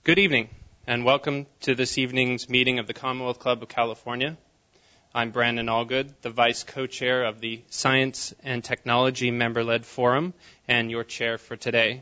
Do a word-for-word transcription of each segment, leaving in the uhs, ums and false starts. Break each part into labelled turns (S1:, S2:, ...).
S1: Good evening, and welcome to this evening's meeting of the Commonwealth Club of California. I'm Brandon Allgood, the Vice Co-Chair of the Science and Technology Member-Led Forum, and your chair for today.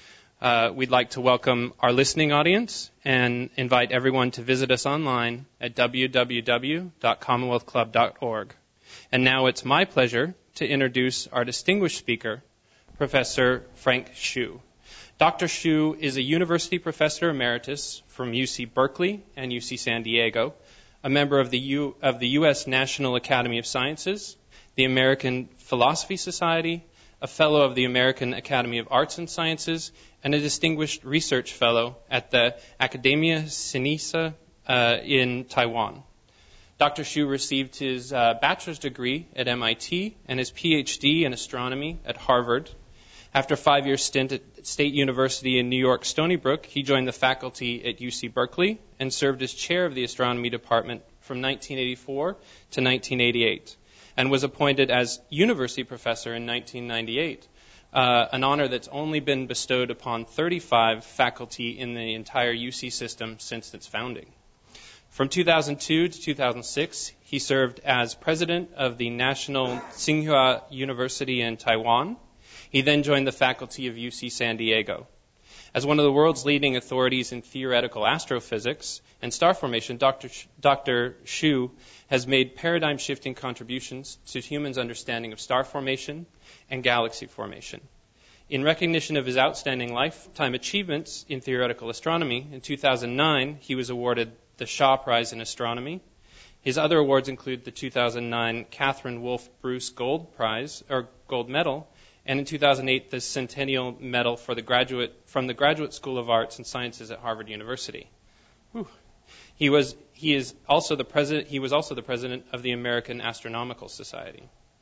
S1: Uh, we'd like to welcome our listening audience and invite everyone to visit us online at w w w dot commonwealth club dot org. And now it's my pleasure to introduce our distinguished speaker, Professor Frank Hsu. Doctor Hsu is a university professor emeritus from U C Berkeley and U C San Diego, a member of the U, of the U S National Academy of Sciences, the American Philosophy Society, a fellow of the American Academy of Arts and Sciences, and a distinguished research fellow at the Academia Sinica uh, in Taiwan. Doctor Hsu received his uh, bachelor's degree at M I T and his P H D in astronomy at Harvard. After a five-year stint at State University in New York, Stony Brook, he joined the faculty at U C Berkeley and served as chair of the astronomy department from nineteen eighty-four to nineteen eighty-eight, and was appointed as university professor in nineteen ninety-eight, uh, an honor that's only been bestowed upon thirty-five faculty in the entire U C system since its founding. From two thousand two to two thousand six, he served as president of the National Tsinghua University in Taiwan. He then joined the faculty of U C San Diego. As one of the world's leading authorities in theoretical astrophysics and star formation, Doctor Sh- Doctor Hsu has made paradigm-shifting contributions to humans' understanding of star formation and galaxy formation. In recognition of his outstanding lifetime achievements in theoretical astronomy, in two thousand nine, he was awarded the Shaw Prize in Astronomy. His other awards include the two thousand nine Catherine Wolfe Bruce Gold Prize, or Gold Medal, and in two thousand eight, the Centennial Medal for the graduate from the Graduate School of Arts and Sciences at Harvard University. Whew. He was he is also the president. He was also the president of the American Astronomical Society.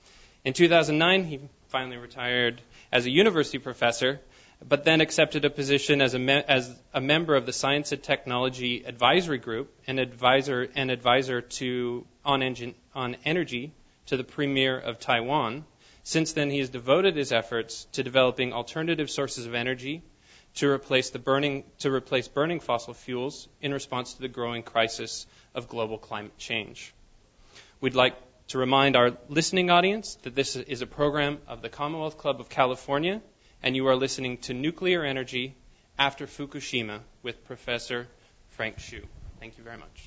S1: In two thousand nine, he finally retired as a university professor, but then accepted a position as a me- as a member of the Science and Technology Advisory Group and advisor and advisor to on engine on energy to the Premier of Taiwan. Since then, he has devoted his efforts to developing alternative sources of energy to replace the burning to replace burning fossil fuels in response to the growing crisis of global climate change. We'd like to remind our listening audience that this is a program of the Commonwealth Club of California, and you are listening to Nuclear Energy After Fukushima with Professor Frank Hsu. Thank you very much.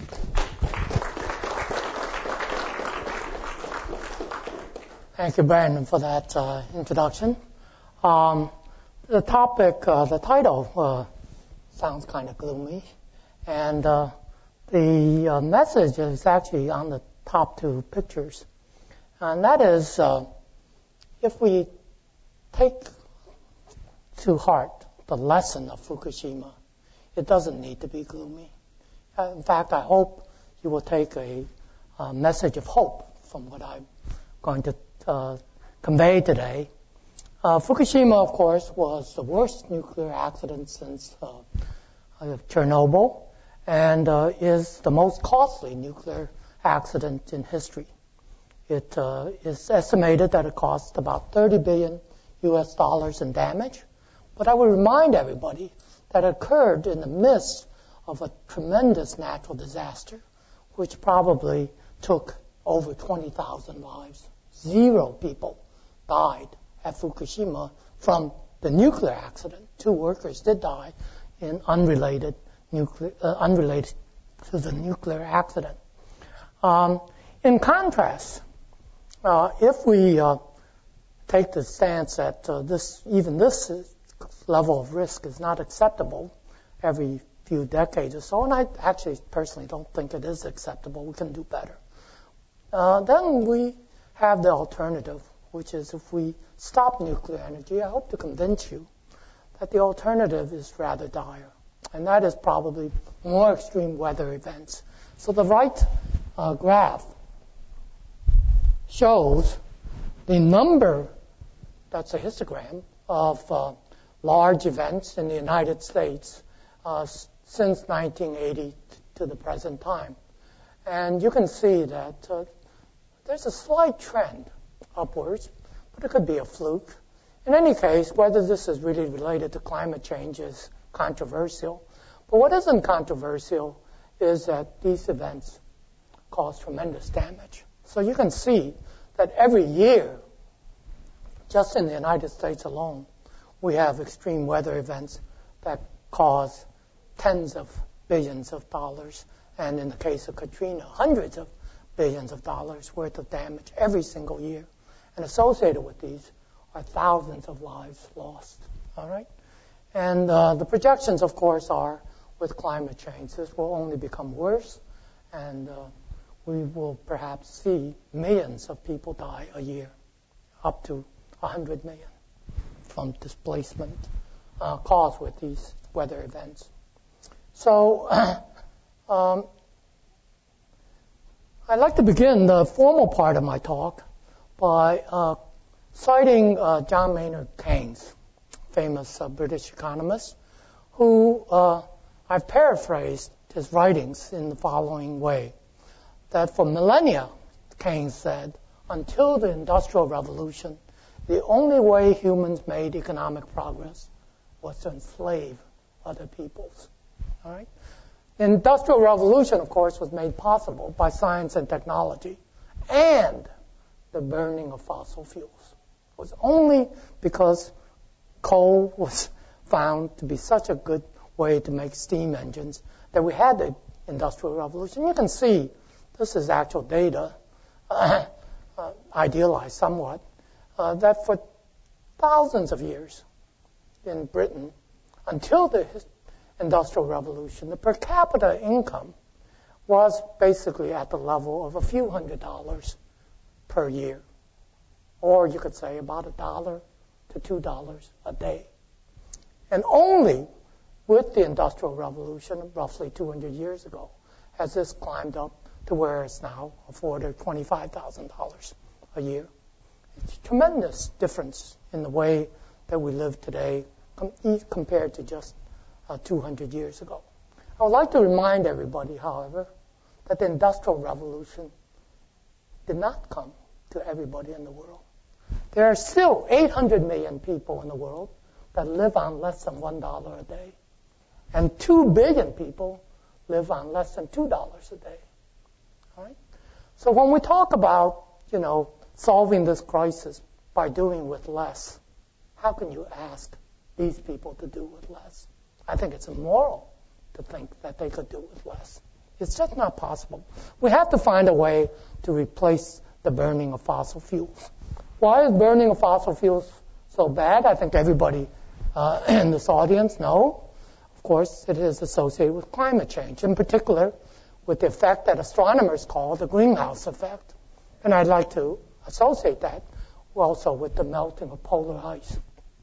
S2: Thank you, Brandon, for that uh, introduction. Um, the topic, uh, the title uh, sounds kind of gloomy, and uh, the uh, message is actually on the top two pictures. And that is, uh, if we take to heart the lesson of Fukushima, it doesn't need to be gloomy. Uh, in fact, I hope you will take a, a message of hope from what I'm going to Uh, convey today. Uh, Fukushima, of course, was the worst nuclear accident since uh, uh, Chernobyl, and uh, is the most costly nuclear accident in history. It uh, is estimated that it cost about thirty billion U S dollars in damage, but I would remind everybody that it occurred in the midst of a tremendous natural disaster, which probably took over twenty thousand lives. Zero people died at Fukushima from the nuclear accident. Two workers did die in unrelated nuclear, uh, unrelated to the nuclear accident. Um, in contrast, uh, if we uh, take the stance that uh, this, even this level of risk is not acceptable every few decades or so, and I actually personally don't think it is acceptable. We can do better. Uh, then we have the alternative, which is if we stop nuclear energy, I hope to convince you that the alternative is rather dire, and that is probably more extreme weather events. So the right uh, graph shows the number, that's a histogram, of uh, large events in the United States uh, since nineteen eighty to the present time. And you can see that uh, there's a slight trend upwards, but it could be a fluke. In any case, whether this is really related to climate change is controversial. But what isn't controversial is that these events cause tremendous damage. So you can see that every year, just in the United States alone, we have extreme weather events that cause tens of billions of dollars, and in the case of Katrina, hundreds of billions of dollars worth of damage every single year. And associated with these are thousands of lives lost. All right? And uh, the projections, of course, are with climate change, this will only become worse, and uh, we will perhaps see millions of people die a year, up to one hundred million from displacement uh, caused with these weather events. So um, I'd like to begin the formal part of my talk by uh, citing uh, John Maynard Keynes, famous uh, British economist, who uh, I've paraphrased his writings in the following way, that for millennia, Keynes said, until the Industrial Revolution, the only way humans made economic progress was to enslave other peoples. All right? The Industrial Revolution, of course, was made possible by science and technology and the burning of fossil fuels. It was only because coal was found to be such a good way to make steam engines that we had the Industrial Revolution. You can see this is actual data, uh, uh, idealized somewhat, uh, that for thousands of years in Britain, until the Industrial Revolution, the per capita income was basically at the level of a few hundred dollars per year. Or you could say about a dollar to two dollars a day. And only with the Industrial Revolution, roughly two hundred years ago, has this climbed up to where it's now afforded twenty-five thousand dollars a year. It's a tremendous difference in the way that we live today com- compared to just uh, two hundred years ago. I would like to remind everybody, however, that the Industrial Revolution did not come to everybody in the world. There are still eight hundred million people in the world that live on less than one dollar a day. And two billion people live on less than two dollars a day. All right? So when we talk about, you know, solving this crisis by doing with less, how can you ask these people to do with less? I think it's immoral to think that they could do with less. It's just not possible. We have to find a way to replace the burning of fossil fuels. Why is burning of fossil fuels so bad? I think everybody uh, in this audience know. Of course, it is associated with climate change, in particular with the effect that astronomers call the greenhouse effect. And I'd like to associate that also with the melting of polar ice.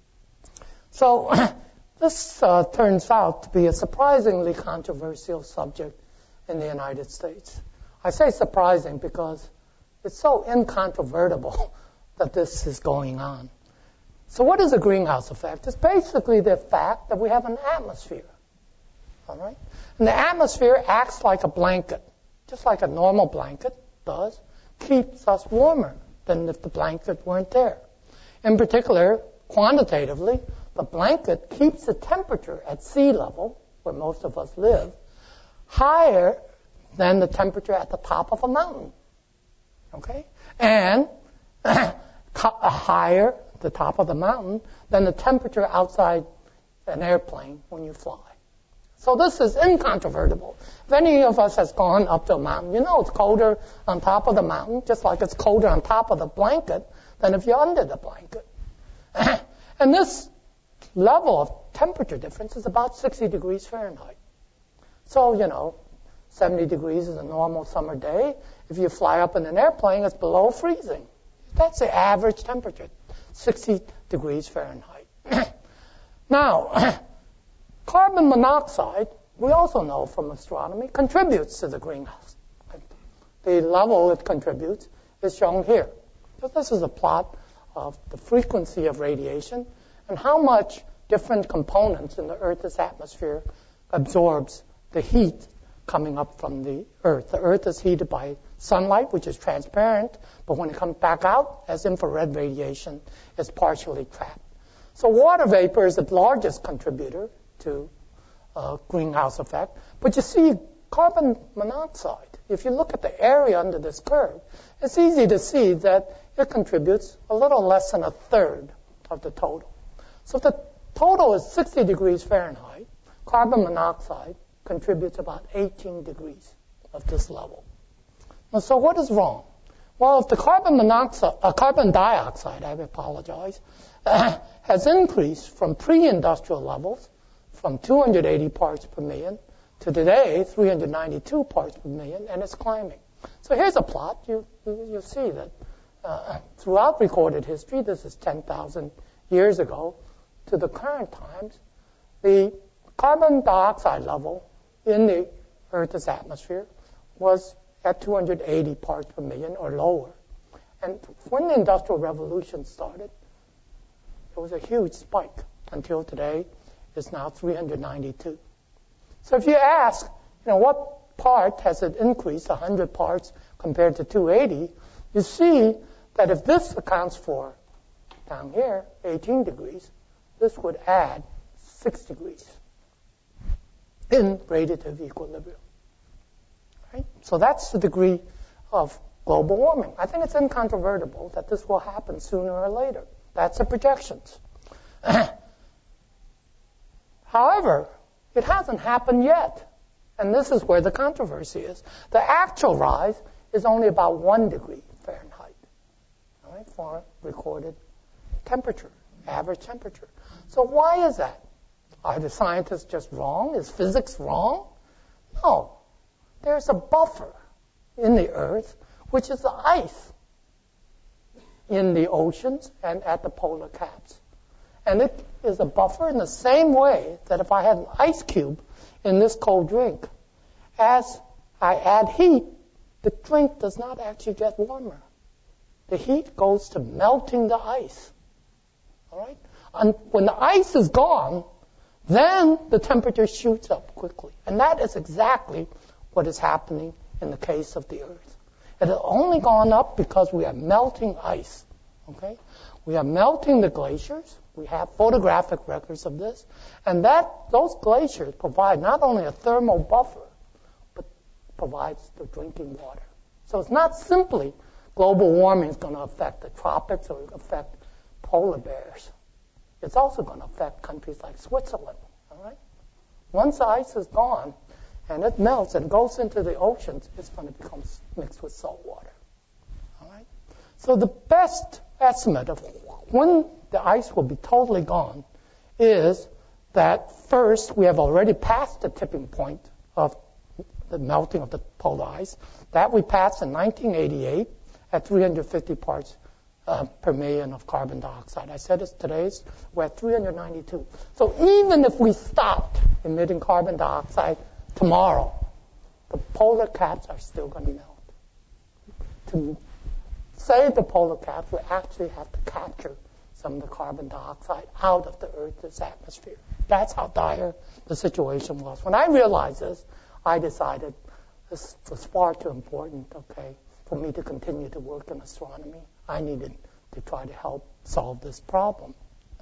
S2: So this uh, turns out to be a surprisingly controversial subject in the United States. I say surprising because it's so incontrovertible that this is going on. So what is a greenhouse effect? It's basically the fact that we have an atmosphere. All right? And the atmosphere acts like a blanket, just like a normal blanket does, keeps us warmer than if the blanket weren't there. In particular, quantitatively, the blanket keeps the temperature at sea level, where most of us live, higher than the temperature at the top of a mountain. Okay? And higher at the top of the mountain than the temperature outside an airplane when you fly. So this is incontrovertible. If any of us has gone up to a mountain, you know it's colder on top of the mountain, just like it's colder on top of the blanket than if you're under the blanket. And this level of temperature difference is about sixty degrees Fahrenheit. So, you know, seventy degrees is a normal summer day. If you fly up in an airplane, it's below freezing. That's the average temperature, sixty degrees Fahrenheit. Now, carbon monoxide, we also know from astronomy, contributes to the greenhouse. The level it contributes is shown here. So this is a plot of the frequency of radiation and how much different components in the Earth's atmosphere absorbs the heat coming up from the Earth. The Earth is heated by sunlight, which is transparent, but when it comes back out as infrared radiation, it's partially trapped. So water vapor is the largest contributor to uh, greenhouse effect. But you see carbon monoxide. If you look at the area under this curve, it's easy to see that it contributes a little less than a third of the total. So if the total is sixty degrees Fahrenheit, carbon monoxide contributes about eighteen degrees of this level. And so what is wrong? Well, if the carbon monoxide, uh, carbon dioxide, I apologize, uh, has increased from pre-industrial levels from two hundred eighty parts per million to today three hundred ninety-two parts per million, and it's climbing. So here's a plot. You you, you see that uh, throughout recorded history, this is ten thousand years ago, to the current times, the carbon dioxide level in the Earth's atmosphere was at two hundred eighty parts per million or lower. And when the Industrial Revolution started, it was a huge spike until today. It's now three hundred ninety-two. So if you ask, you know, what part has it increased one hundred parts compared to two hundred eighty, you see that if this accounts for, down here, eighteen degrees, this would add six degrees in radiative equilibrium. Right? So that's the degree of global warming. I think it's incontrovertible that this will happen sooner or later. That's the projections. However, it hasn't happened yet. And this is where the controversy is. The actual rise is only about one degree Fahrenheit, all right, for recorded temperature, average temperature. So why is that? Are the scientists just wrong? Is physics wrong? No. There's a buffer in the Earth, which is the ice in the oceans and at the polar caps. And it is a buffer in the same way that if I had an ice cube in this cold drink, as I add heat, the drink does not actually get warmer. The heat goes to melting the ice. All right? And when the ice is gone, then the temperature shoots up quickly. And that is exactly what is happening in the case of the Earth. It has only gone up because we are melting ice. Okay? We are melting the glaciers. We have photographic records of this. And that those glaciers provide not only a thermal buffer, but provides the drinking water. So it's not simply global warming is going to affect the tropics or affect polar bears. It's also going to affect countries like Switzerland. All right? Once the ice is gone and it melts and goes into the oceans, it's going to become mixed with salt water. All right? So the best estimate of when the ice will be totally gone is that first we have already passed the tipping point of the melting of the polar ice. That we passed in nineteen eighty-eight at three hundred fifty parts uh, per million of carbon dioxide. I said it's today's, we're at three hundred ninety-two. So even if we stopped emitting carbon dioxide tomorrow, the polar caps are still going to melt. To save the polar caps, we actually have to capture some of the carbon dioxide out of the Earth's atmosphere. That's how dire the situation was. When I realized this, I decided this was far too important, okay, for me to continue to work in astronomy. I needed to try to help solve this problem.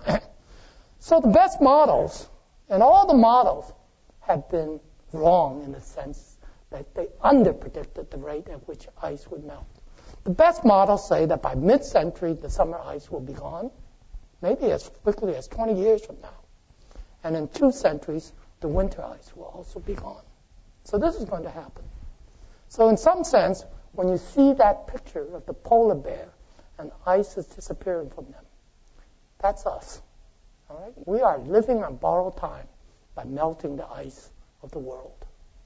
S2: So the best models, and all the models have been wrong in the sense that they underpredicted the rate at which ice would melt. The best models say that by mid-century, the summer ice will be gone, maybe as quickly as twenty years from now. And in two centuries, the winter ice will also be gone. So this is going to happen. So in some sense, when you see that picture of the polar bear and ice is disappearing from them, that's us. All right? We are living on borrowed time by melting the ice of the world.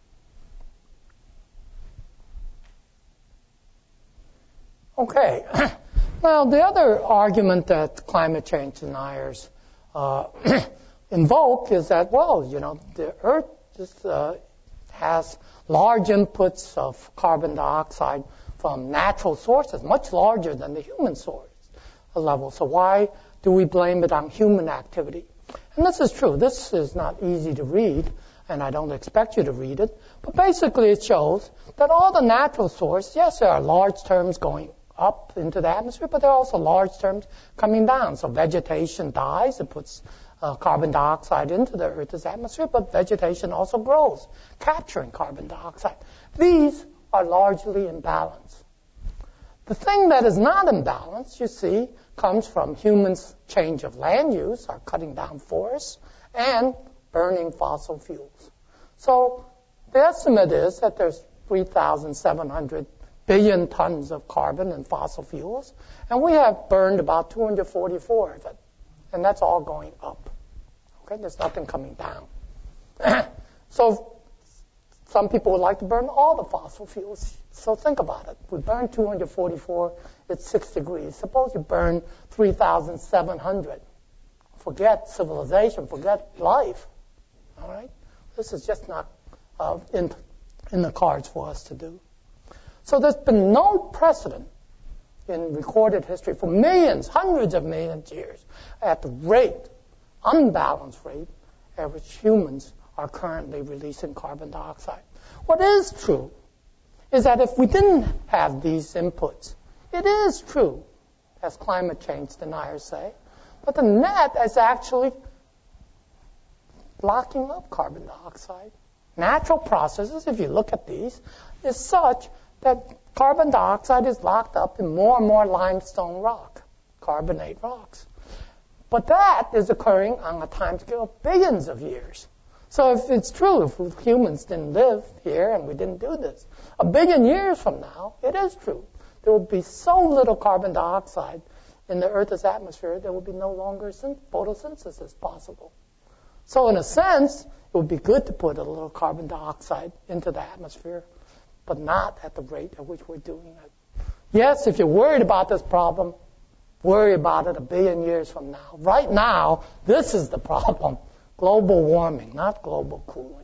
S2: Okay. Well, the other argument that climate change deniers uh, invoke is that, well, you know, the Earth just, uh, has large inputs of carbon dioxide from natural sources, much larger than the human source level. So why do we blame it on human activity? And this is true. This is not easy to read, and I don't expect you to read it. But basically it shows that all the natural sources, yes, there are large terms going up into the atmosphere, but there are also large terms coming down. So vegetation dies, it puts uh, carbon dioxide into the Earth's atmosphere, but vegetation also grows, capturing carbon dioxide. These are largely in balance. The thing that is not in balance, you see, comes from humans' change of land use, our cutting down forests, and burning fossil fuels. So the estimate is that there's three thousand seven hundred billion tons of carbon in fossil fuels, and we have burned about two hundred forty-four of it, and that's all going up. Okay, there's nothing coming down. So some people would like to burn all the fossil fuels. So think about it. We burn two hundred forty-four, it's six degrees. Suppose you burn three thousand seven hundred. Forget civilization, forget life. All right? This is just not uh, in, in the cards for us to do. So there's been no precedent in recorded history for millions, hundreds of millions of years at the rate, unbalanced rate, at which humans are currently releasing carbon dioxide. What is true is that if we didn't have these inputs, it is true, as climate change deniers say, but the net is actually locking up carbon dioxide. Natural processes, if you look at these, is such that carbon dioxide is locked up in more and more limestone rock, carbonate rocks. But that is occurring on a timescale of billions of years. So if it's true, if humans didn't live here and we didn't do this, a billion years from now, it is true. There will be so little carbon dioxide in the Earth's atmosphere, there will be no longer photosynthesis possible. So in a sense, it would be good to put a little carbon dioxide into the atmosphere, but not at the rate at which we're doing it. Yes, if you're worried about this problem, worry about it a billion years from now. Right now, this is the problem. Global warming, not global cooling.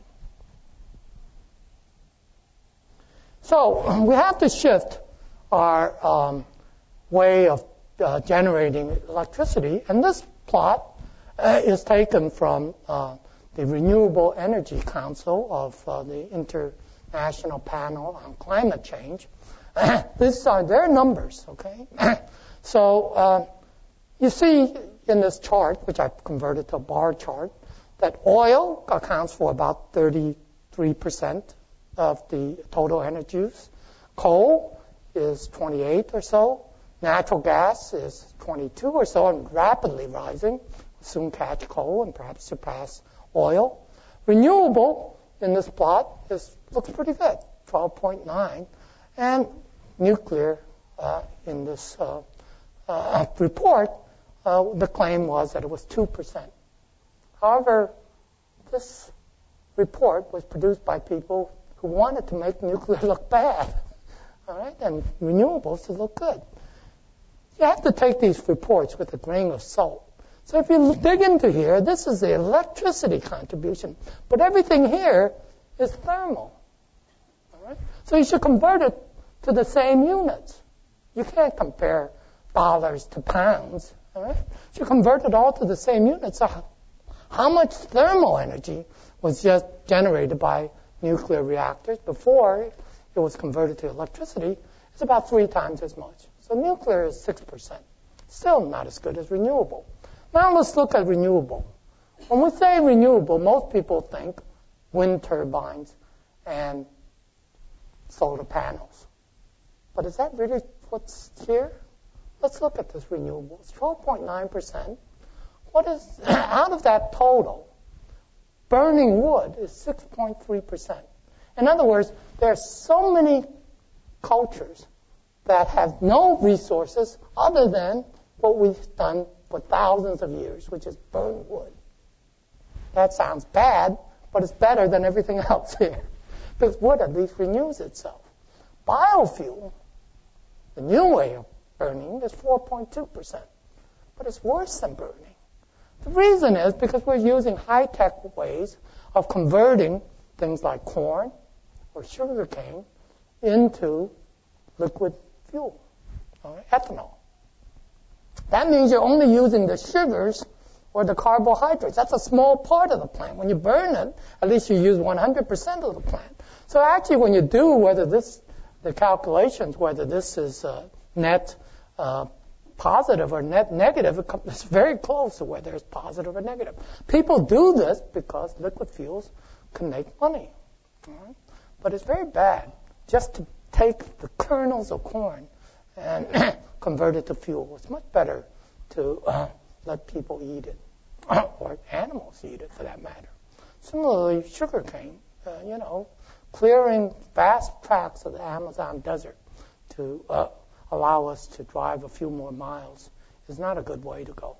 S2: So we have to shift our um, way of uh, generating electricity. And this plot uh, is taken from uh, the Renewable Energy Council of uh, the International Panel on Climate Change. These are their numbers, okay? So uh, you see in this chart, which I've converted to a bar chart, that oil accounts for about thirty-three percent of the total energy use. Coal is twenty-eight or so. Natural gas is twenty-two or so and rapidly rising. We'll soon catch coal and perhaps surpass oil. Renewable in this plot is, looks pretty good, twelve point nine. And nuclear uh, in this uh, uh, report, uh, the claim was that it was two percent. However, this report was produced by people who wanted to make nuclear look bad, all right, and renewables to look good. You have to take these reports with a grain of salt. So if you dig into here, this is the electricity contribution, but everything here is thermal, all right? So you should convert it to the same units. You can't compare dollars to pounds, all right? You should convert it all to the same units. So how much thermal energy was just generated by nuclear reactors before it was converted to electricity? It's about three times as much. So nuclear is six percent. Still not as good as renewable. Now let's look at renewable. When we say renewable, most people think wind turbines and solar panels. But is that really what's here? Let's look at this renewable. It's twelve point nine percent. What is, out of that total, burning wood is six point three percent. In other words, there are so many cultures that have no resources other than what we've done for thousands of years, which is burn wood. That sounds bad, but it's better than everything else here, because wood at least renews itself. Biofuel, the new way of burning, is four point two percent, but it's worse than burning. The reason is because we're using high-tech ways of converting things like corn or sugarcane into liquid fuel, or ethanol. That means you're only using the sugars or the carbohydrates. That's a small part of the plant. When you burn it, at least you use one hundred percent of the plant. So actually when you do whether this, the calculations, whether this is uh, net uh, positive or net negative. It's very close to whether it's positive or negative. People do this because liquid fuels can make money. Right? But it's very bad just to take the kernels of corn and convert it to fuel. It's much better to uh, let people eat it, or animals eat it for that matter. Similarly, sugarcane, uh, you know, clearing vast tracts of the Amazon desert to uh, allow us to drive a few more miles is not a good way to go.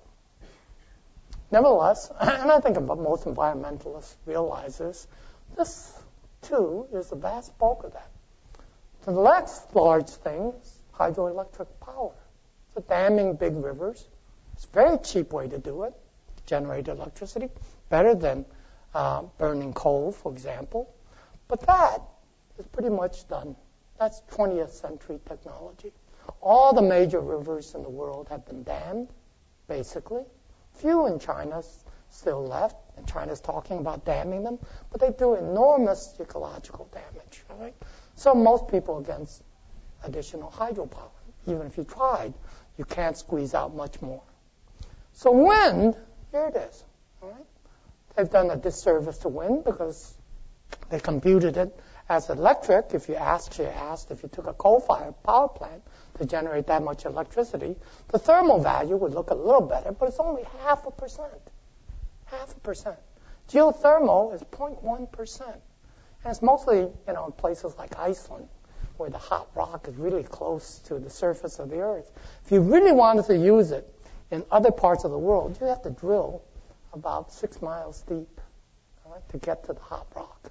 S2: Nevertheless, and I think most environmentalists realize this, this too is the vast bulk of that. The next large thing is hydroelectric power. So damming big rivers. It's a very cheap way to do it, generate electricity, better than uh, burning coal, for example. But that is pretty much done. That's twentieth century technology. All the major rivers in the world have been dammed, basically. Few in China still left, and China's talking about damming them, but they do enormous ecological damage. Right? So most people are against additional hydropower. Even if you tried, you can't squeeze out much more. So wind, here it is. All right? They've done a disservice to wind because they computed it as electric. If you actually asked if you took a coal-fired power plant to generate that much electricity, the thermal value would look a little better, but it's only half a percent. Half a percent. Geothermal is zero point one percent. And it's mostly, you know, in places like Iceland, where the hot rock is really close to the surface of the earth. If you really wanted to use it in other parts of the world, you have to drill about six miles deep, all right, to get to the hot rock.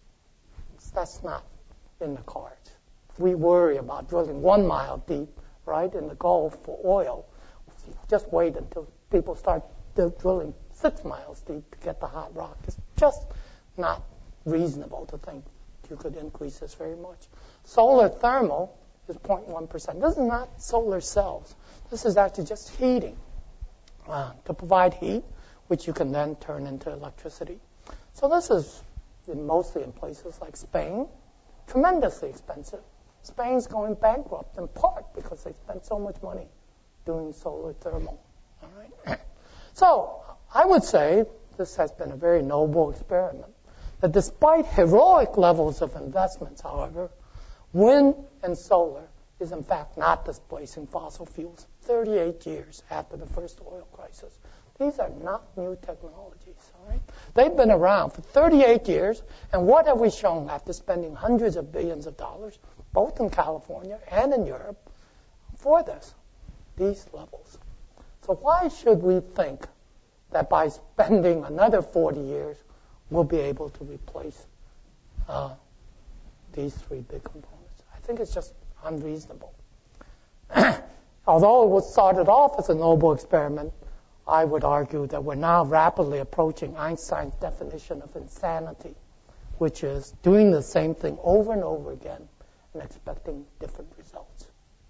S2: That's not in the cards. If we worry about drilling one mile deep, right, in the Gulf for oil, just wait until people start drilling six miles deep to get the hot rock. It's just not reasonable to think you could increase this very much. Solar thermal is zero point one percent. This is not solar cells. This is actually just heating uh, to provide heat, which you can then turn into electricity. So this is in mostly in places like Spain, tremendously expensive. Spain's going bankrupt in part because they spent so much money doing solar thermal. All right. So I would say this has been a very noble experiment. That despite heroic levels of investments, however, wind and solar is in fact not displacing fossil fuels thirty-eight years after the first oil crisis. These are not new technologies, all right? They've been around for thirty-eight years, and what have we shown after spending hundreds of billions of dollars, both in California and in Europe, for this? These levels. So why should we think that by spending another forty years, we'll be able to replace uh, these three big components? I think it's just unreasonable. Although it was started off as a noble experiment, I would argue that we're now rapidly approaching Einstein's definition of insanity, which is doing the same thing over and over again and expecting different results.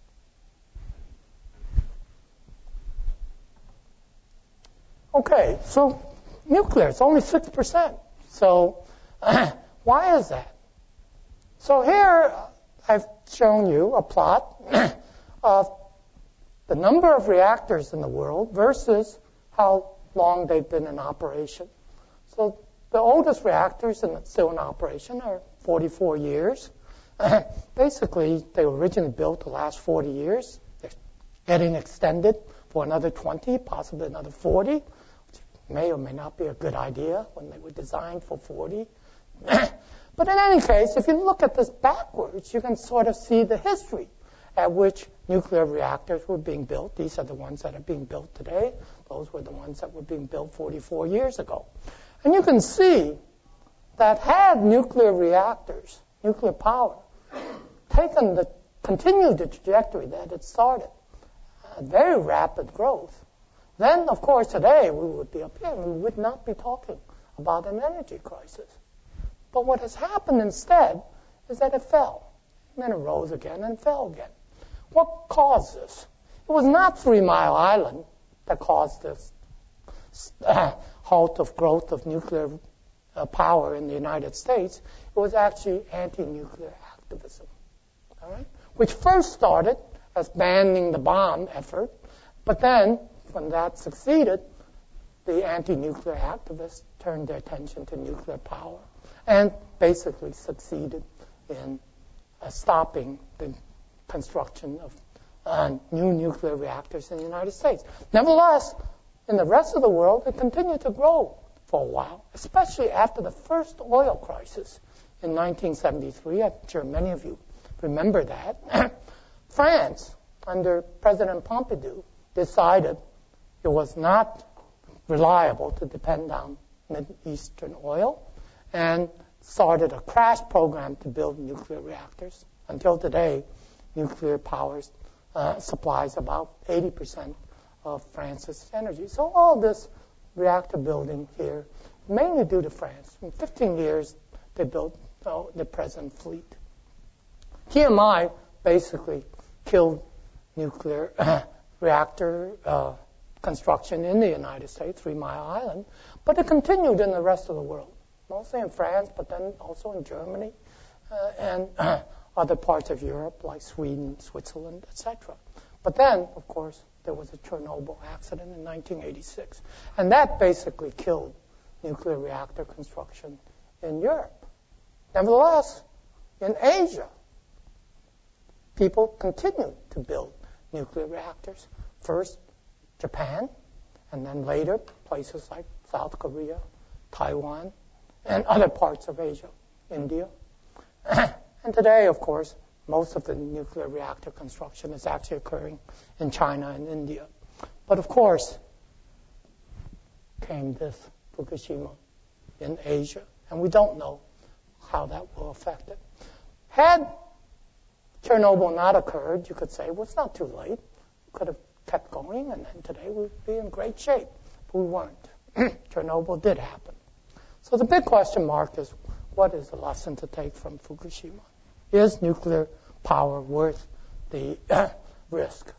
S2: Okay, so nuclear, it's only six percent. So why is that? So here I've shown you a plot of the number of reactors in the world versus how long they've been in operation. So the oldest reactors in, still in operation are forty-four years. Basically, they were originally built to last forty years. They're getting extended for another twenty, possibly another forty, which may or may not be a good idea when they were designed for forty. But in any case, if you look at this backwards, you can sort of see the history at which nuclear reactors were being built. These are the ones that are being built today. Those were the ones that were being built forty-four years ago. And you can see that had nuclear reactors, nuclear power, taken the, continued the trajectory that it started, uh, very rapid growth, then, of course, today we would be up here and we would not be talking about an energy crisis. But what has happened instead is that it fell. And then it rose again and fell again. What caused this? It was not Three Mile Island that caused this uh, halt of growth of nuclear uh, power in the United States. It was actually anti-nuclear activism, all right? Which first started as banning the bomb effort, But then, when that succeeded, the anti-nuclear activists turned their attention to nuclear power and basically succeeded in uh, stopping the construction of uh, new nuclear reactors in the United States. Nevertheless, in the rest of the world, it continued to grow for a while, especially after the first oil crisis in nineteen seventy-three. I'm sure many of you remember that. France, under President Pompidou, decided it was not reliable to depend on Middle-Eastern oil and started a crash program to build nuclear reactors. Until today, nuclear power uh, supplies about eighty percent of France's energy. So all this reactor building here, mainly due to France. In fifteen years, they built oh, the present fleet. T M I basically killed nuclear reactor uh, construction in the United States, Three Mile Island, but it continued in the rest of the world, mostly in France, but then also in Germany uh, and uh, other parts of Europe like Sweden, Switzerland, et cetera. But then, of course, there was a Chernobyl accident in nineteen eighty-six, and that basically killed nuclear reactor construction in Europe. Nevertheless, in Asia, people continued to build nuclear reactors. First, Japan, and then later, places like South Korea, Taiwan, and other parts of Asia, India. And today, of course, most of the nuclear reactor construction is actually occurring in China and India. But of course, came this Fukushima in Asia, and we don't know how that will affect it. Had Chernobyl not occurred, you could say, well, it's not too late. We could have kept going, and then today we'd be in great shape. But we weren't. Chernobyl did happen. So the big question mark is, what is the lesson to take from Fukushima? Is nuclear power worth the uh, risk?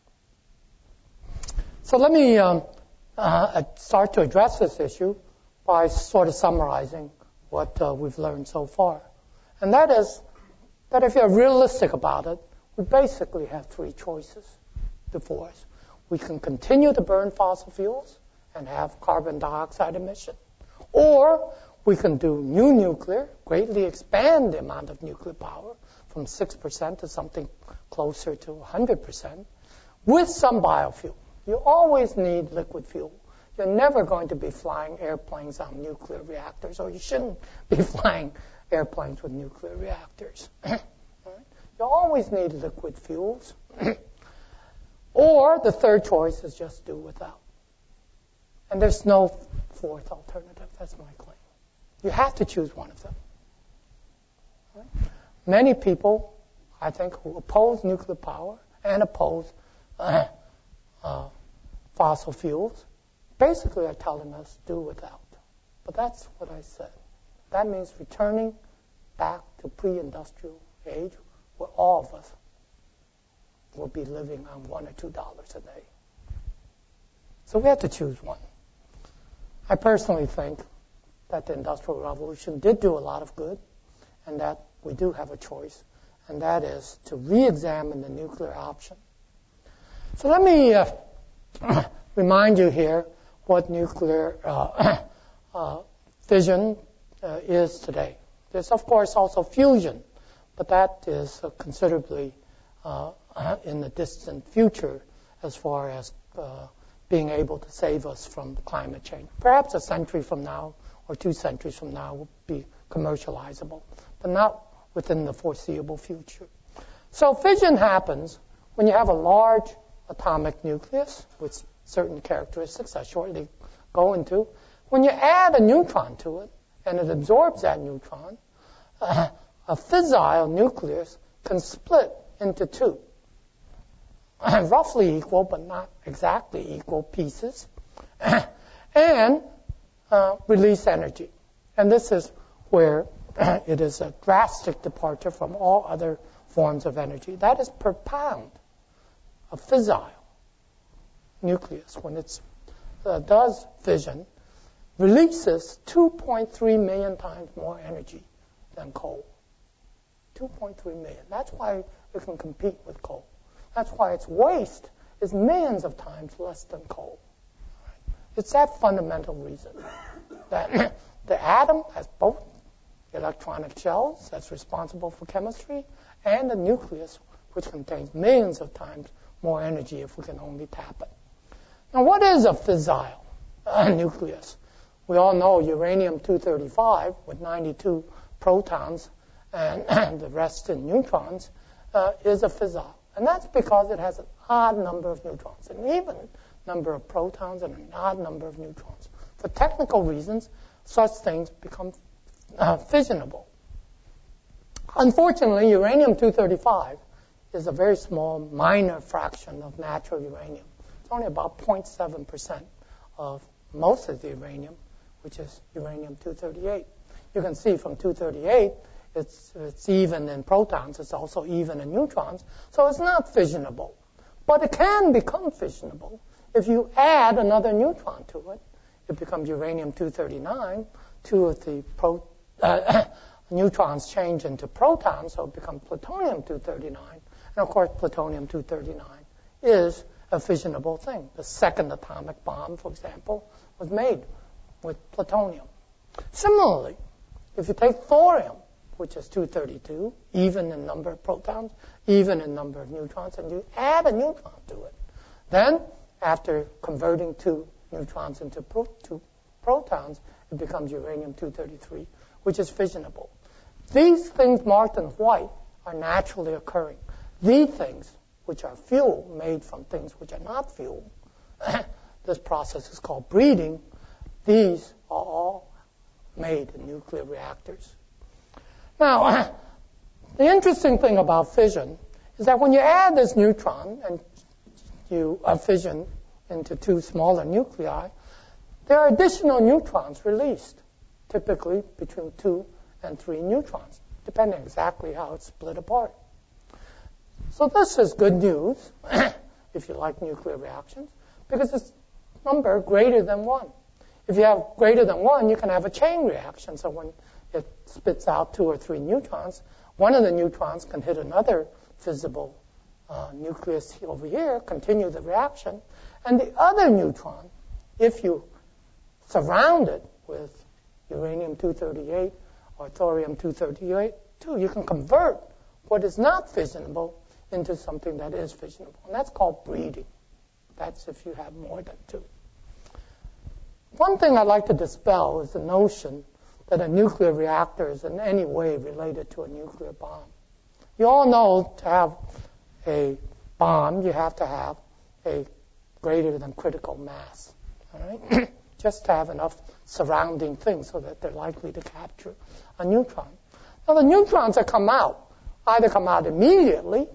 S2: So let me um, uh, start to address this issue by sort of summarizing what uh, we've learned so far. And that is that if you're realistic about it, we basically have three choices before us. We can continue to burn fossil fuels and have carbon dioxide emission, or we can do new nuclear, greatly expand the amount of nuclear power from six percent to something closer to one hundred percent with some biofuel. You always need liquid fuel. You're never going to be flying airplanes on nuclear reactors, or you shouldn't be flying airplanes with nuclear reactors. You always need liquid fuels. Or the third choice is just do without. And there's no fourth alternative. That's my claim. You have to choose one of them. Right? Many people, I think, who oppose nuclear power and oppose uh, uh, fossil fuels, basically are telling us do without. But that's what I said. That means returning back to pre-industrial age where all of us will be living on one or two dollars a day. So we have to choose one. I personally think that the Industrial Revolution did do a lot of good, and that we do have a choice, and that is to re-examine the nuclear option. So let me uh, remind you here what nuclear uh, uh, fission uh, is today. There's, of course, also fusion, but that is uh, considerably uh, in the distant future as far as uh, being able to save us from climate change. Perhaps a century from now or two centuries from now will be commercializable, but not within the foreseeable future. So fission happens when you have a large atomic nucleus with certain characteristics I shortly go into. When you add a neutron to it and it absorbs that neutron, uh, a fissile nucleus can split into two, roughly equal but not exactly equal pieces, and uh, release energy. And this is where it is a drastic departure from all other forms of energy. That is per pound. A fissile nucleus, when it uh, does fission, releases two point three million times more energy than coal. two point three million. That's why it can compete with coal. That's why its waste is millions of times less than coal. It's that fundamental reason that the atom has both electronic shells that's responsible for chemistry and the nucleus, which contains millions of times more energy if we can only tap it. Now, what is a fissile uh, nucleus? We all know uranium two thirty-five with ninety-two protons and, and the rest in neutrons uh, is a fissile. And that's because it has an odd number of neutrons, an even number of protons and an odd number of neutrons. For technical reasons, such things become uh, fissionable. Unfortunately, uranium two thirty-five is a very small, minor fraction of natural uranium. It's only about zero point seven percent of most of the uranium, which is uranium two thirty-eight. You can see from two thirty-eight, it's, it's even in protons. It's also even in neutrons. So it's not fissionable. But it can become fissionable. If you add another neutron to it, it becomes uranium two thirty-nine. Two of the pro, uh, neutrons change into protons, so it becomes plutonium two thirty-nine. And of course, plutonium two thirty-nine is a fissionable thing. The second atomic bomb, for example, was made with plutonium. Similarly, if you take thorium, which is two thirty-two, even in number of protons, even in number of neutrons, and you add a neutron to it, then after converting two neutrons into pro- two protons, it becomes uranium two thirty-three, which is fissionable. These things marked in white are naturally occurring. These things, which are fuel made from things which are not fuel, this process is called breeding. These are all made in nuclear reactors. Now, the interesting thing about fission is that when you add this neutron and you uh, fission into two smaller nuclei, there are additional neutrons released, typically between two and three neutrons, depending exactly how it's split apart. So this is good news, if you like nuclear reactions, because it's number greater than one. If you have greater than one, you can have a chain reaction. So when it spits out two or three neutrons, one of the neutrons can hit another visible uh, nucleus over here, continue the reaction, and the other neutron, if you surround it with uranium two thirty-eight or thorium two thirty-eight, too, you can convert what is not fissionable into something that is fissionable. And that's called breeding. That's if you have more than two. One thing I'd like to dispel is the notion that a nuclear reactor is in any way related to a nuclear bomb. You all know to have a bomb, you have to have a greater than critical mass. All right? Just to have enough surrounding things so that they're likely to capture a neutron. Now, the neutrons that come out either come out immediately,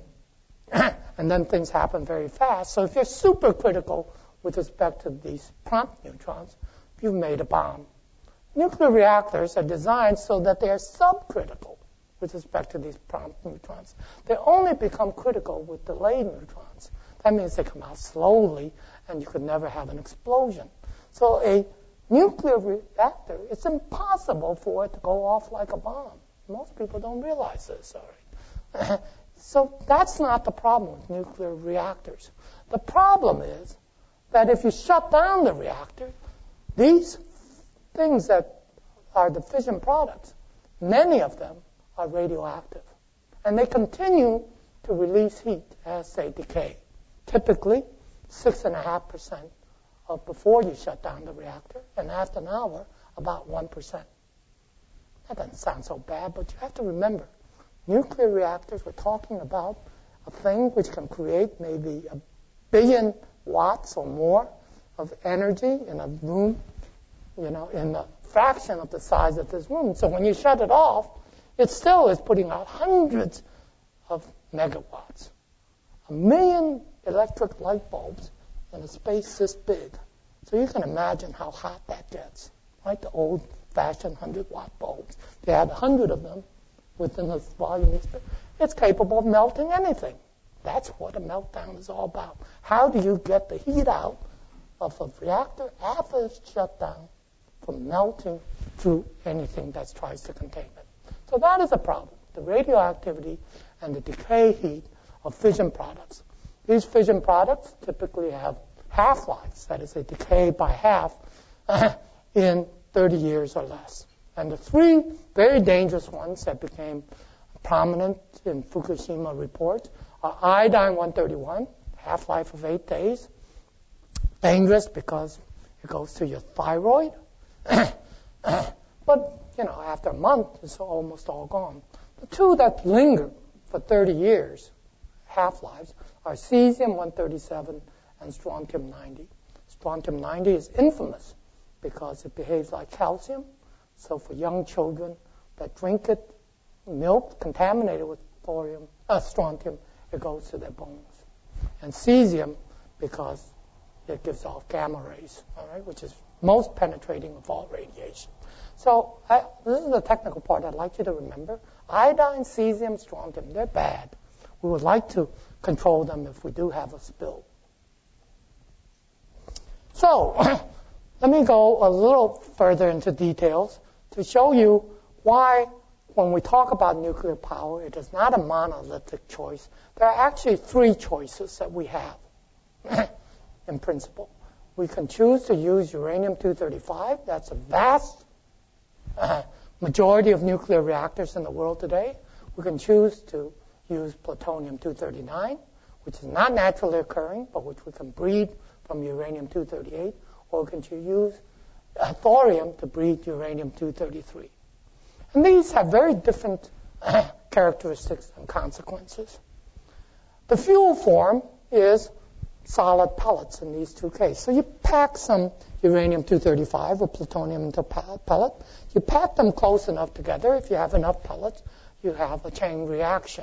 S2: and then things happen very fast. So if you're supercritical with respect to these prompt neutrons, you've made a bomb. Nuclear reactors are designed so that they are subcritical with respect to these prompt neutrons. They only become critical with delayed neutrons. That means they come out slowly, and you could never have an explosion. So a nuclear reactor, it's impossible for it to go off like a bomb. Most people don't realize this, all right? So that's not the problem with nuclear reactors. The problem is that if you shut down the reactor, these things that are the fission products, many of them are radioactive. And they continue to release heat as they decay. Typically, six point five percent of before you shut down the reactor, and after an hour, about one percent. That doesn't sound so bad, but you have to remember, nuclear reactors, we're talking about a thing which can create maybe a billion watts or more of energy in a room, you know, in a fraction of the size of this room. So when you shut it off, it still is putting out hundreds of megawatts. A million electric light bulbs in a space this big. So you can imagine how hot that gets, right? The old-fashioned one hundred watt bulbs. They had one hundred of them within the volume. It's capable of melting anything. That's what a meltdown is all about. How do you get the heat out of a reactor after it's shut down from melting through anything that tries to contain it? So that is a problem. The radioactivity and the decay heat of fission products These fission products typically have half-lives, that is, they decay by half in thirty years or less. And the three very dangerous ones that became prominent in Fukushima report are iodine one thirty-one, half-life of eight days, dangerous because it goes to your thyroid. But, you know, after a month, it's almost all gone. The two that linger for thirty years, half-lives, are cesium one thirty-seven and strontium ninety. Strontium ninety is infamous because it behaves like calcium. So for young children that drink it, milk contaminated with thorium, uh, strontium, it goes to their bones. And cesium, because it gives off gamma rays, all right, which is most penetrating of all radiation. So I, this is the technical part I'd like you to remember. Iodine, cesium, strontium, they're bad. We would like to control them if we do have a spill. So let me go a little further into details to show you why when we talk about nuclear power, it is not a monolithic choice. There are actually three choices that we have in principle. We can choose to use uranium two thirty-five. That's a vast uh, majority of nuclear reactors in the world today. We can choose to use plutonium two thirty-nine, which is not naturally occurring, but which we can breed from uranium two thirty-eight, or we can use uh, thorium to breed uranium two thirty-three. And these have very different uh, characteristics and consequences. The fuel form is solid pellets in these two cases. So you pack some uranium two thirty-five or plutonium into a pellet. You pack them close enough together. If you have enough pellets, you have a chain reaction.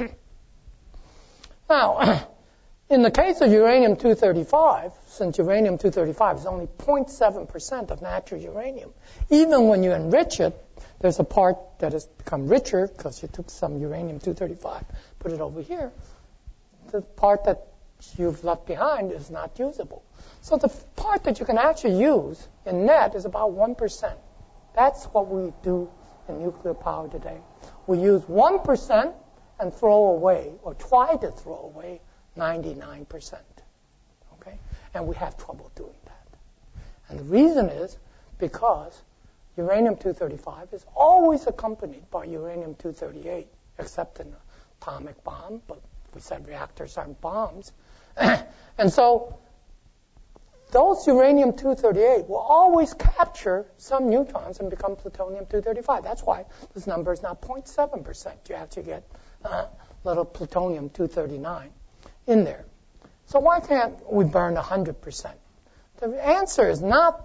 S2: Now, in the case of uranium two thirty-five, since uranium two thirty-five is only zero point seven percent of natural uranium, even when you enrich it, there's a part that has become richer because you took some uranium two thirty-five, put it over here. The part that you've left behind is not usable. So the part that you can actually use in net is about one percent. That's what we do in nuclear power today. We use one percent and throw away, or try to throw away, ninety-nine percent. Okay? And we have trouble doing that. And the reason is because uranium two thirty-five is always accompanied by uranium two thirty-eight, except in an atomic bomb, but we said reactors aren't bombs. And so those uranium two thirty-eight will always capture some neutrons and become plutonium two thirty-five. That's why this number is not zero point seven percent. You actually get uh, little plutonium two thirty-nine in there. So why can't we burn one hundred percent? The answer is not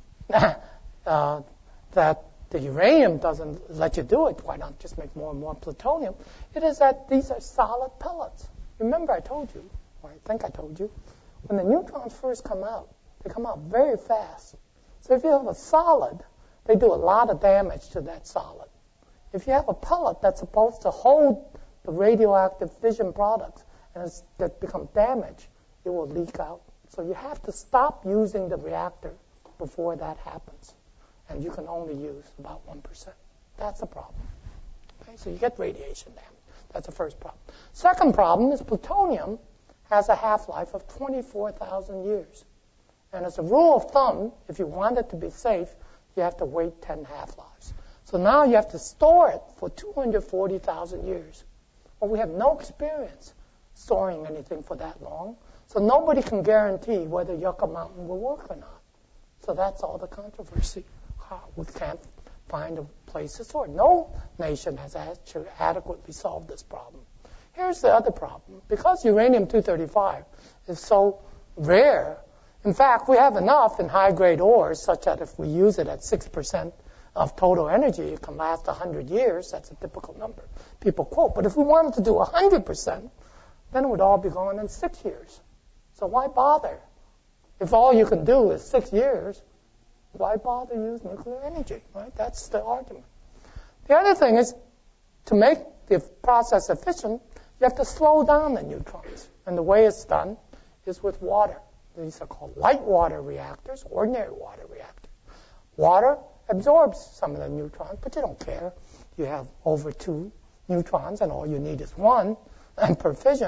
S2: uh, that the uranium doesn't let you do it. Why not just make more and more plutonium? It is that these are solid pellets. Remember I told you, or I think I told you, when the neutrons first come out, they come out very fast. So if you have a solid, they do a lot of damage to that solid. If you have a pellet that's supposed to hold the radioactive fission products and it's, that become damaged, it will leak out. So you have to stop using the reactor before that happens. And you can only use about one percent. That's the problem. Okay? So you get radiation damage. That's the first problem. Second problem is plutonium has a half-life of twenty-four thousand years. And as a rule of thumb, if you want it to be safe, you have to wait ten half-lives. So now you have to store it for two hundred forty thousand years. Well, we have no experience storing anything for that long. So nobody can guarantee whether Yucca Mountain will work or not. So that's all the controversy. We can't find a place to store. No nation has actually adequately solved this problem. Here's the other problem. Because uranium two thirty-five is so rare, in fact, we have enough in high-grade ores such that if we use it at six percent of total energy, it can last one hundred years. That's a typical number people quote. But if we wanted to do one hundred percent, then it would all be gone in six years. So why bother? If all you can do is six years, why bother use nuclear energy, right? That's the argument. The other thing is, to make the process efficient, you have to slow down the neutrons. And the way it's done is with water. These are called light water reactors, ordinary water reactor. Water absorbs some of the neutrons, but you don't care. You have over two neutrons, and all you need is one and per fission.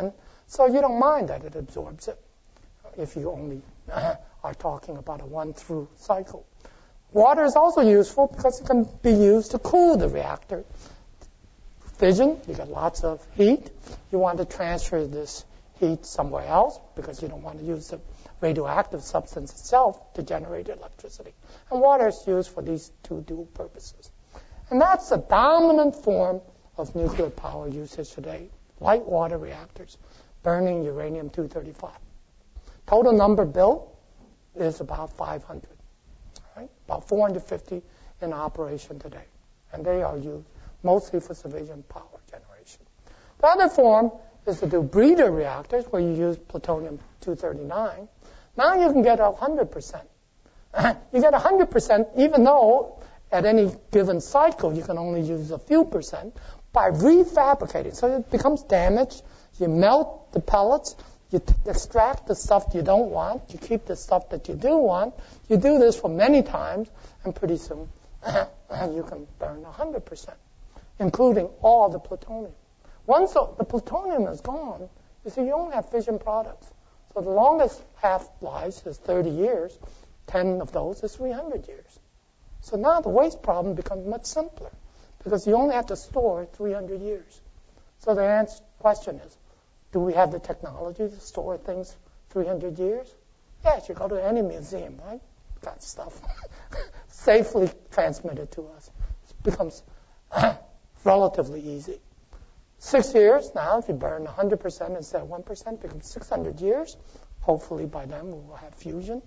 S2: So you don't mind that it absorbs it if you only are talking about a one-through cycle. Water is also useful because it can be used to cool the reactor. Fission, you get lots of heat. You want to transfer this heat somewhere else because you don't want to use the radioactive substance itself to generate electricity. And water is used for these two dual purposes. And that's the dominant form of nuclear power usage today. Light water reactors burning uranium two thirty-five. Total number built is about five hundred. Right? About four hundred fifty in operation today. And they are used mostly for civilian power generation. The other form is to do breeder reactors where you use plutonium two thirty-nine. Now you can get one hundred percent. You get one hundred percent even though at any given cycle you can only use a few percent by refabricating. So it becomes damaged. You melt the pellets. You t- extract the stuff you don't want. You keep the stuff that you do want. You do this for many times, and pretty soon you can burn one hundred percent, including all the plutonium. Once the plutonium is gone, you see, you only have fission products. So the longest half-life is thirty years. ten of those is three hundred years. So now the waste problem becomes much simpler because you only have to store three hundred years. So the answer, question is, do we have the technology to store things three hundred years? Yes, you go to any museum, right? Got stuff safely transmitted to us. It becomes relatively easy. Six years now, if you burn one hundred percent instead of one percent, it becomes six hundred years. Hopefully by then we will have fusion.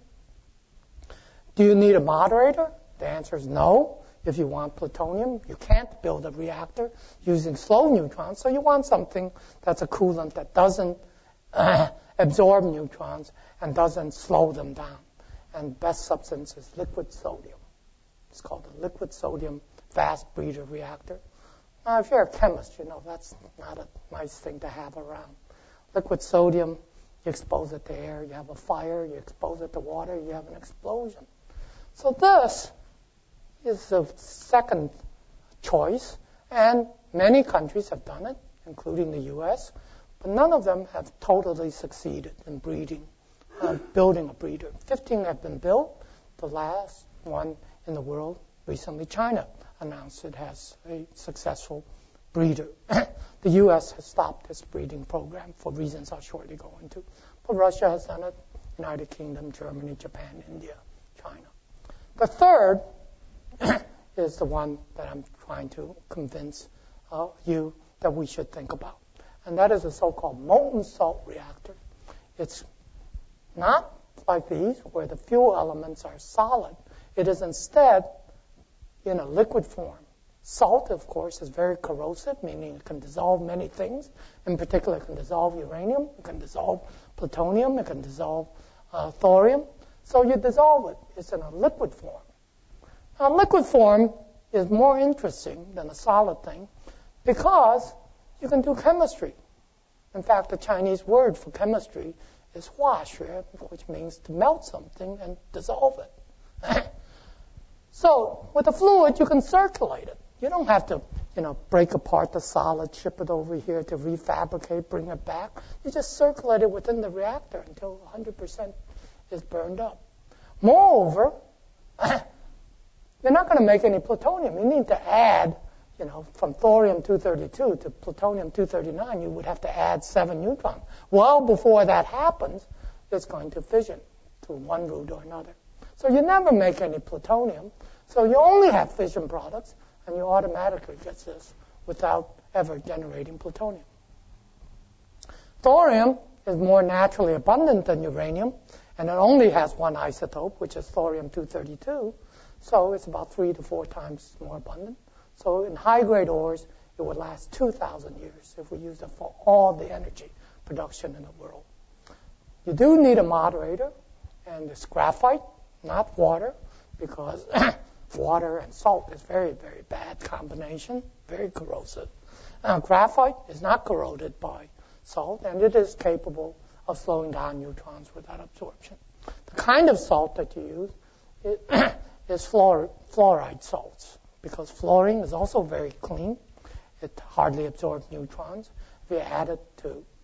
S2: Do you need a moderator? The answer is no. If you want plutonium, you can't build a reactor using slow neutrons, so you want something that's a coolant that doesn't uh, absorb neutrons and doesn't slow them down. And best substance is liquid sodium. It's called a liquid sodium fast breeder reactor. Now, if you're a chemist, you know that's not a nice thing to have around. Liquid sodium, you expose it to air, you have a fire, you expose it to water, you have an explosion. So this is the second choice, and many countries have done it, including the U S, but none of them have totally succeeded in breeding, uh, building a breeder. fifteen have been built. The last one in the world, recently China, announced it has a successful breeder. The U S has stopped its breeding program for reasons I'll shortly go into, but Russia has done it, United Kingdom, Germany, Japan, India, China. The third is the one that I'm trying to convince uh, you that we should think about. And that is a so-called molten salt reactor. It's not like these where the fuel elements are solid. It is instead in a liquid form. Salt, of course, is very corrosive, meaning it can dissolve many things. In particular, it can dissolve uranium, it can dissolve plutonium, it can dissolve uh, thorium. So you dissolve it. It's in a liquid form. Now, liquid form is more interesting than a solid thing because you can do chemistry. In fact, the Chinese word for chemistry is huaxue, which means to melt something and dissolve it. So with a fluid, you can circulate it. You don't have to, you know, break apart the solid, ship it over here to refabricate, bring it back. You just circulate it within the reactor until one hundred percent is burned up. Moreover, you're not going to make any plutonium. You need to add, you know, from thorium two thirty-two to plutonium two thirty-nine, you would have to add seven neutrons. Well, before that happens, it's going to fission through one route or another. So you never make any plutonium. So you only have fission products, and you automatically get this without ever generating plutonium. Thorium is more naturally abundant than uranium, and it only has one isotope, which is thorium two thirty-two. So it's about three to four times more abundant. So in high-grade ores, it would last two thousand years if we used it for all the energy production in the world. You do need a moderator, and it's graphite, not water, because water and salt is very, very bad combination, very corrosive. Now, graphite is not corroded by salt, and it is capable of slowing down neutrons without absorption. The kind of salt that you use is is fluor- fluoride salts, because fluorine is also very clean. It hardly absorbs neutrons. If you add it to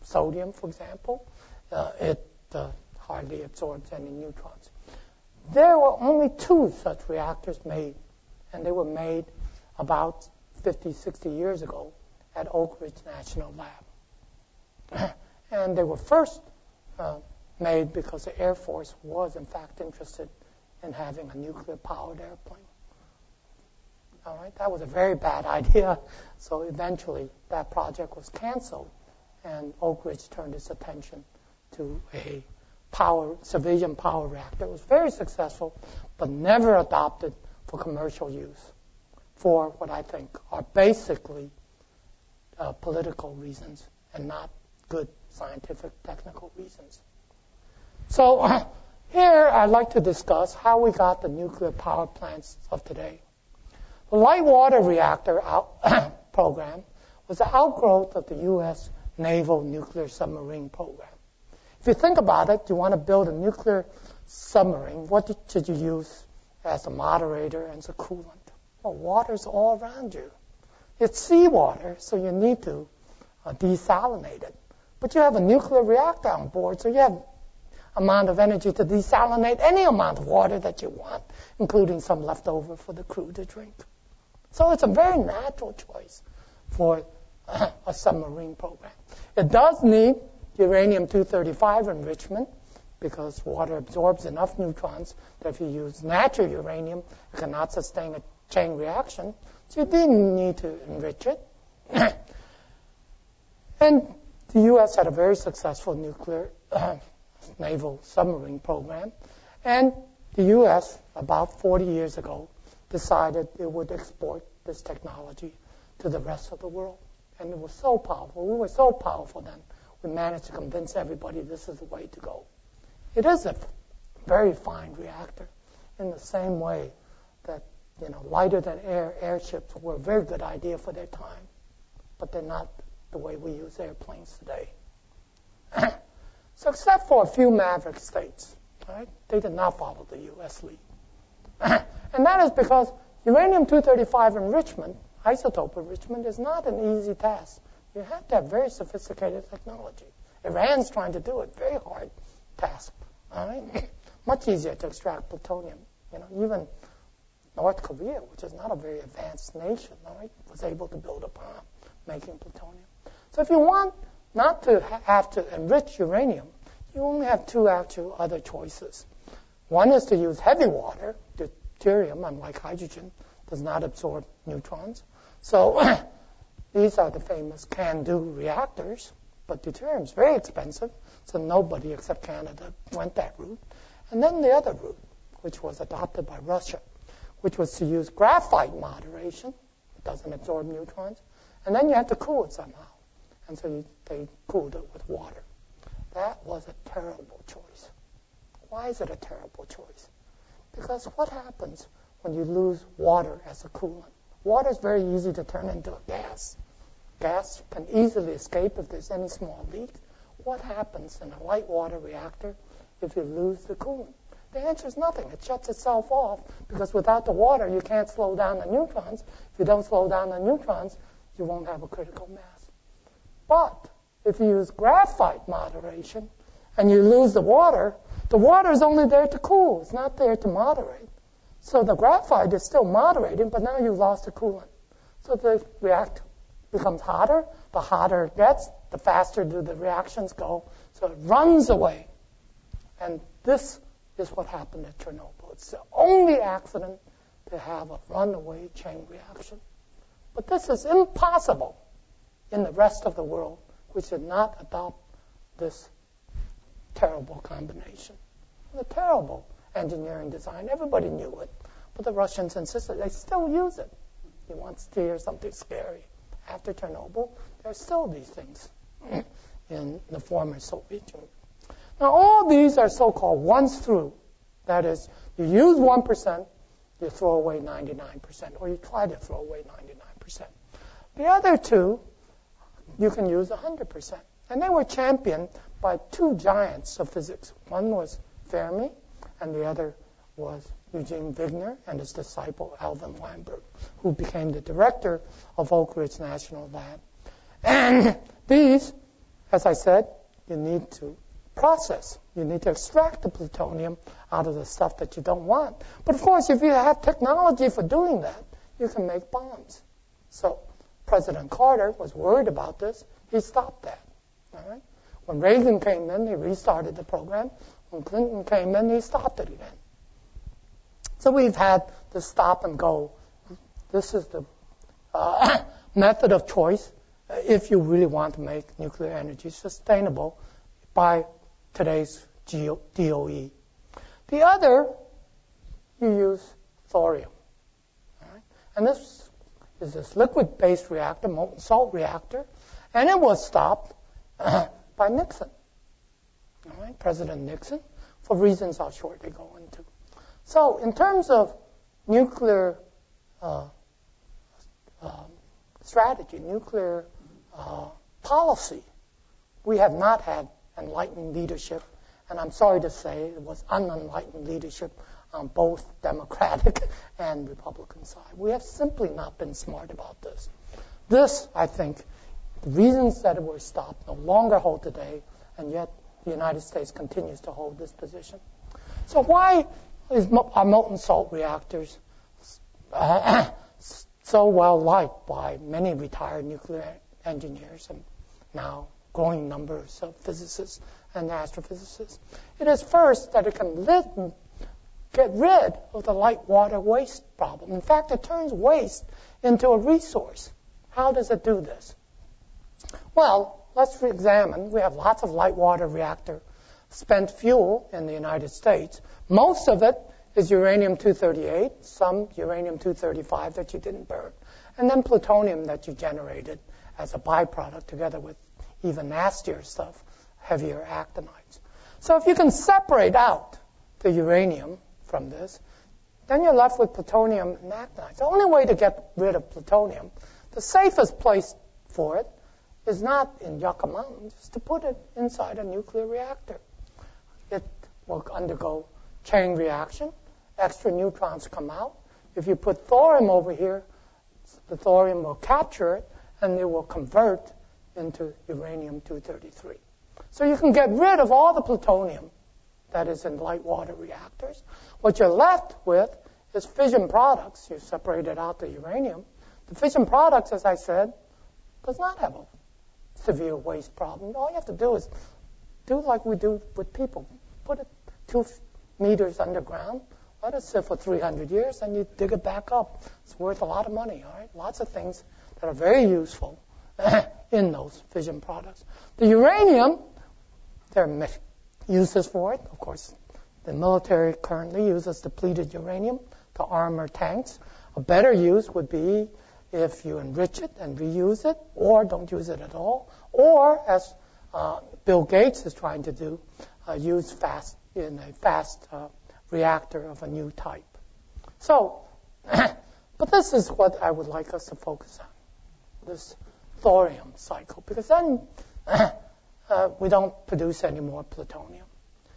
S2: sodium, for example, uh, it uh, hardly absorbs any neutrons. There were only two such reactors made, and they were made about fifty, sixty years ago at Oak Ridge National Lab. And they were first uh, made because the Air Force was, in fact, interested in having a nuclear-powered airplane. All right, that was a very bad idea, so eventually that project was canceled, and Oak Ridge turned its attention to a power, civilian power reactor. It was very successful, but never adopted for commercial use for what I think are basically uh, political reasons and not good scientific, technical reasons. So uh, here I'd like to discuss how we got the nuclear power plants of today. The light water reactor out program was the outgrowth of the U S naval nuclear submarine program. If you think about it, you want to build a nuclear submarine, what should you use as a moderator and as a coolant? Well, water's all around you. It's seawater, so you need to uh, desalinate it. But you have a nuclear reactor on board, so you have amount of energy to desalinate any amount of water that you want, including some left over for the crew to drink. So it's a very natural choice for uh, a submarine program. It does need uranium two thirty-five enrichment because water absorbs enough neutrons that if you use natural uranium, it cannot sustain a chain reaction. So you do need to enrich it. And the U S had a very successful nuclear uh, naval submarine program. And the U S, about forty years ago, decided it would export this technology to the rest of the world. And it was so powerful. We were so powerful then. We managed to convince everybody this is the way to go. It is a very fine reactor in the same way that, you know, lighter than air airships were a very good idea for their time, but they're not the way we use airplanes today. So except for a few maverick states, right, they did not follow the U S lead. And that is because uranium two thirty-five enrichment, isotope enrichment, is not an easy task. You have to have very sophisticated technology. Iran's trying to do it, very hard task. All right? Much easier to extract plutonium. You know, even North Korea, which is not a very advanced nation, all right, was able to build a bomb making plutonium. So if you want not to ha- have to enrich uranium, you only have two actual other choices. One is to use heavy water. Deuterium, unlike hydrogen, does not absorb neutrons. So these are the famous CANDU reactors, but deuterium is very expensive, so nobody except Canada went that route. And then the other route, which was adopted by Russia, which was to use graphite moderation. It doesn't absorb neutrons. And then you have to cool it somehow. And so you, they cooled it with water. That was a terrible choice. Why is it a terrible choice? Because what happens when you lose water as a coolant? Water is very easy to turn into a gas. Gas can easily escape if there's any small leak. What happens in a light water reactor if you lose the coolant? The answer is nothing. It shuts itself off because without the water, you can't slow down the neutrons. If you don't slow down the neutrons, you won't have a critical mass. But if you use graphite moderation and you lose the water, the water is only there to cool. It's not there to moderate. So the graphite is still moderating, but now you've lost the coolant. So the reactor becomes hotter. The hotter it gets, the faster do the reactions go. So it runs away. And this is what happened at Chernobyl. It's the only accident to have a runaway chain reaction. But this is impossible in the rest of the world, which did not adopt this terrible combination. The terrible engineering design. Everybody knew it, but the Russians insisted. They still use it. You want to hear something scary. After Chernobyl, there are still these things in the former Soviet Union. Now, all these are so-called once through. That is, you use one percent, you throw away ninety-nine percent, or you try to throw away ninety-nine percent. The other two, you can use one hundred percent. And they were championed by two giants of physics. One was Fermi, and the other was Eugene Wigner and his disciple Alvin Weinberg, who became the director of Oak Ridge National Lab. And these as I said, you need to process. You need to extract the plutonium out of the stuff that you don't want. But of course, if you have technology for doing that, you can make bombs. So President Carter was worried about this. He stopped that. All right? When Reagan came in, he restarted the program. When Clinton came in, he stopped it again. So we've had the stop and go. This is the uh, method of choice if you really want to make nuclear energy sustainable by today's D O E. The other, you use thorium. All right? And this is this liquid-based reactor, molten salt reactor, and it was stopped uh, by Nixon. All right? President Nixon, for reasons I'll shortly go into. So in terms of nuclear uh, uh, strategy, nuclear uh, policy, we have not had enlightened leadership, and I'm sorry to say it was unenlightened leadership on both Democratic and Republican side. We have simply not been smart about this. This, I think, the reasons that it was stopped no longer hold today, and yet the United States continues to hold this position. So why is our molten salt reactors uh, so well liked by many retired nuclear engineers and now growing numbers of physicists and astrophysicists? It is first that it can lit, get rid of the light water waste problem. In fact, it turns waste into a resource. How does it do this? Well, let's examine. We have lots of light water reactor spent fuel in the United States. Most of it is uranium two thirty-eight, some uranium two thirty-five that you didn't burn, and then plutonium that you generated as a byproduct together with even nastier stuff, heavier actinides. So if you can separate out the uranium from this, then you're left with plutonium and actinides. The only way to get rid of plutonium, the safest place for it is not in Yucca Mountain, just to put it inside a nuclear reactor. It will undergo chain reaction. Extra neutrons come out. If you put thorium over here, the thorium will capture it, and it will convert into uranium two thirty-three. So you can get rid of all the plutonium that is in light water reactors. What you're left with is fission products. You separated out the uranium. The fission products, as I said, does not have a severe waste problem. All you have to do is do like we do with people. Put it two meters underground, let it sit for three hundred years, and you dig it back up. It's worth a lot of money, all right? Lots of things that are very useful in those fission products. The uranium, there are uses for it. Of course, the military currently uses depleted uranium to armor tanks. A better use would be if you enrich it and reuse it, or don't use it at all, or as uh, Bill Gates is trying to do, uh, use fast in a fast uh, reactor of a new type. So, but this is what I would like us to focus on, this thorium cycle, because then uh, we don't produce any more plutonium.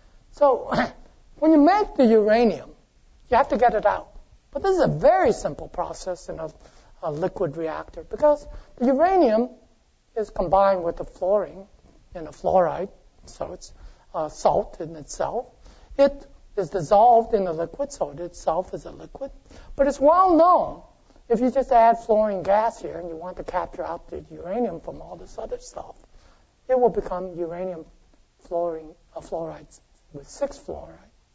S2: So when you make the uranium, you have to get it out. But this is a very simple process in a, a liquid reactor, because the uranium is combined with the fluorine in a fluoride, so it's uh, salt in itself. It is dissolved in the liquid, so it itself is a liquid. But it's well known, if you just add fluorine gas here and you want to capture out the uranium from all this other stuff, it will become uranium fluorine, uh, fluoride with six fluoride.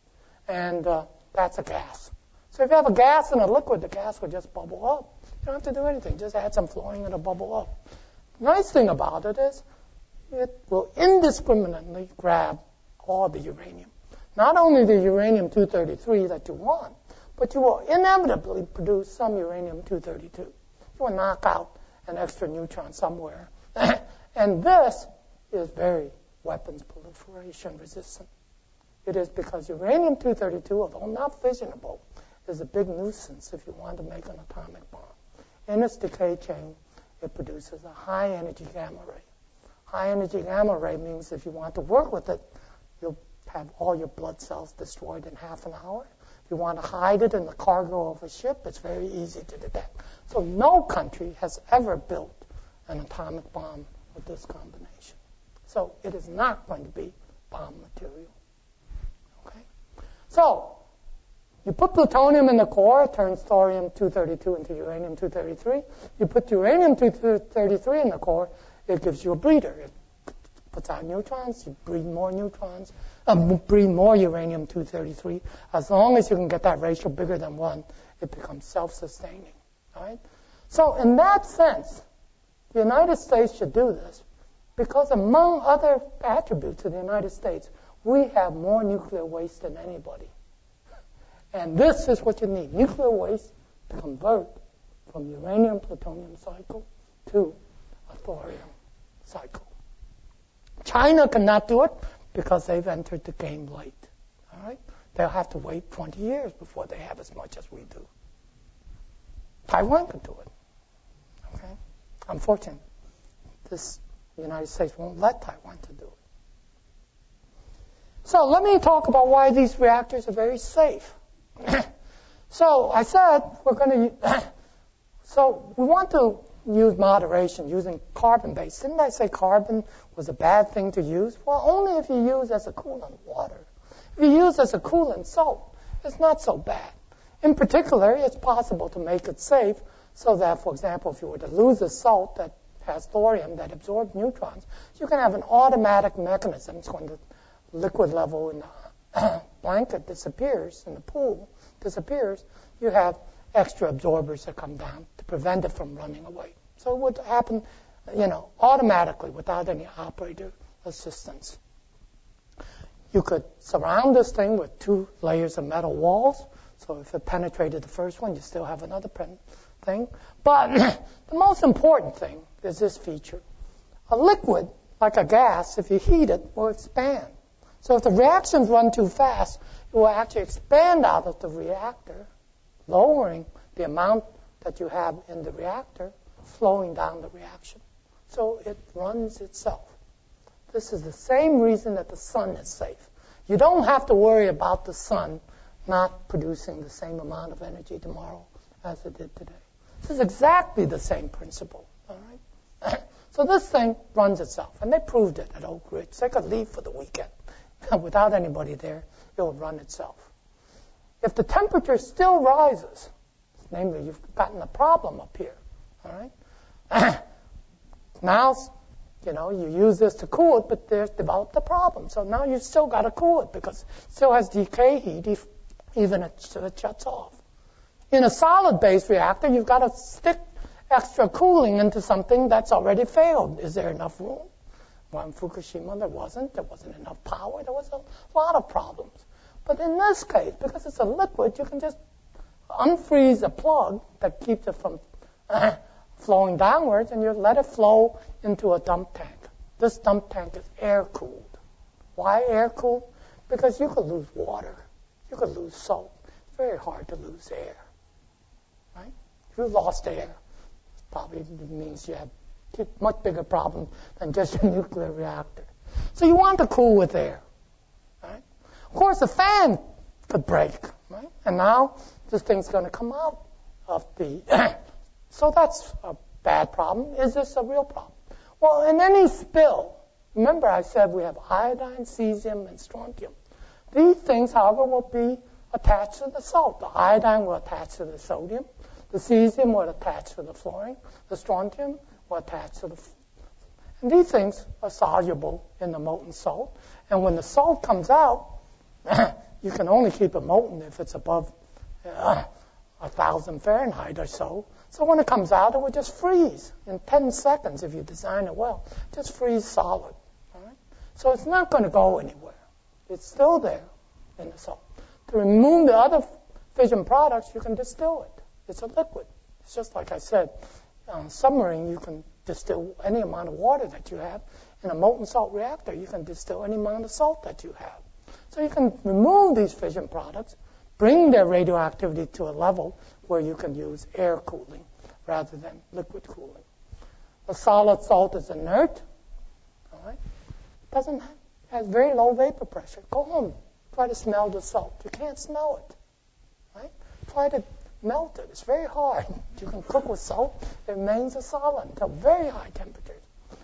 S2: And uh, that's a gas. So if you have a gas in a liquid, the gas will just bubble up. You don't have to do anything. Just add some fluorine and it'll bubble up. The nice thing about it is it will indiscriminately grab all the uranium. Not only the uranium two thirty-three that you want, but you will inevitably produce some uranium two thirty-two. You will knock out an extra neutron somewhere. And this is very weapons proliferation resistant. It is because uranium two thirty-two, although not fissionable, is a big nuisance if you want to make an atomic bomb. In its decay chain, it produces a high energy gamma ray. High energy gamma ray means if you want to work with it, you'll have all your blood cells destroyed in half an hour. If you want to hide it in the cargo of a ship, it's very easy to detect. So no country has ever built an atomic bomb with this combination. So it is not going to be bomb material. Okay? So you put plutonium in the core, it turns thorium two thirty-two into uranium two thirty-three. You put uranium two thirty-three in the core, it gives you a breeder. It puts out neutrons, you breed more neutrons, uh, breed more uranium two thirty-three. As long as you can get that ratio bigger than one, it becomes self-sustaining. All right? So in that sense, the United States should do this because among other attributes of the United States, we have more nuclear waste than anybody. And this is what you need, nuclear waste to convert from uranium-plutonium cycle to a thorium cycle. China cannot do it because they've entered the game late. All right? They'll have to wait twenty years before they have as much as we do. Taiwan can do it. Okay? Unfortunately, this the United States won't let Taiwan to do it. So let me talk about why these reactors are very safe. So I said we're going to. So we want to use moderation using carbon-based. Didn't I say carbon was a bad thing to use? Well, only if you use as a coolant water. If you use as a coolant salt, it's not so bad. In particular, it's possible to make it safe so that, for example, if you were to lose a salt that has thorium that absorbs neutrons, you can have an automatic mechanism. So when the liquid level in the blanket disappears, in the pool disappears, you have extra absorbers that come down to prevent it from running away. So it would happen, you know, automatically without any operator assistance. You could surround this thing with two layers of metal walls. So if it penetrated the first one, you still have another pen thing. But the most important thing is this feature. A liquid, like a gas, if you heat it, will expand. So if the reactions run too fast, it will actually expand out of the reactor, lowering the amount that you have in the reactor, slowing down the reaction. So it runs itself. This is the same reason that the sun is safe. You don't have to worry about the sun not producing the same amount of energy tomorrow as it did today. This is exactly the same principle. All right? So this thing runs itself, and they proved it at Oak Ridge. They could leave for the weekend. Without anybody there, it will run itself. If the temperature still rises, namely you've gotten a problem up here, all right? Now, you know, you use this to cool it, but there's developed a problem. So now you've still got to cool it because it still has decay heat, if, even if it shuts off. In a solid-based reactor, you've got to stick extra cooling into something that's already failed. Is there enough room? Well, in Fukushima, there wasn't. There wasn't enough power. There was a lot of problems. But in this case, because it's a liquid, you can just unfreeze a plug that keeps it from uh, flowing downwards, and you let it flow into a dump tank. This dump tank is air-cooled. Why air-cooled? Because you could lose water. You could lose salt. It's very hard to lose air. Right? If you lost air, it probably means you have a much bigger problem than just a nuclear reactor. So you want to cool with air. Right? Of course, the fan could break. Right? And now this thing's going to come out of the... So that's a bad problem. Is this a real problem? Well, in any spill, remember I said we have iodine, cesium, and strontium. These things, however, will be attached to the salt. The iodine will attach to the sodium. The cesium will attach to the fluorine. The strontium will attach to the... And these things are soluble in the molten salt. And when the salt comes out, you can only keep it molten if it's above uh, one thousand Fahrenheit or so. So when it comes out, it will just freeze in ten seconds if you design it well. Just freeze solid. All right? So it's not going to go anywhere. It's still there in the salt. To remove the other fission products, you can distill it. It's a liquid. It's just like I said, on a submarine, you can distill any amount of water that you have. In a molten salt reactor, you can distill any amount of salt that you have. So you can remove these fission products, bring their radioactivity to a level where you can use air cooling rather than liquid cooling. The solid salt is inert. All right? Doesn't have, has very low vapor pressure. Go home. Try to smell the salt. You can't smell it. Right? Try to melt it. It's very hard. You can cook with salt. It remains a solid until very high temperatures.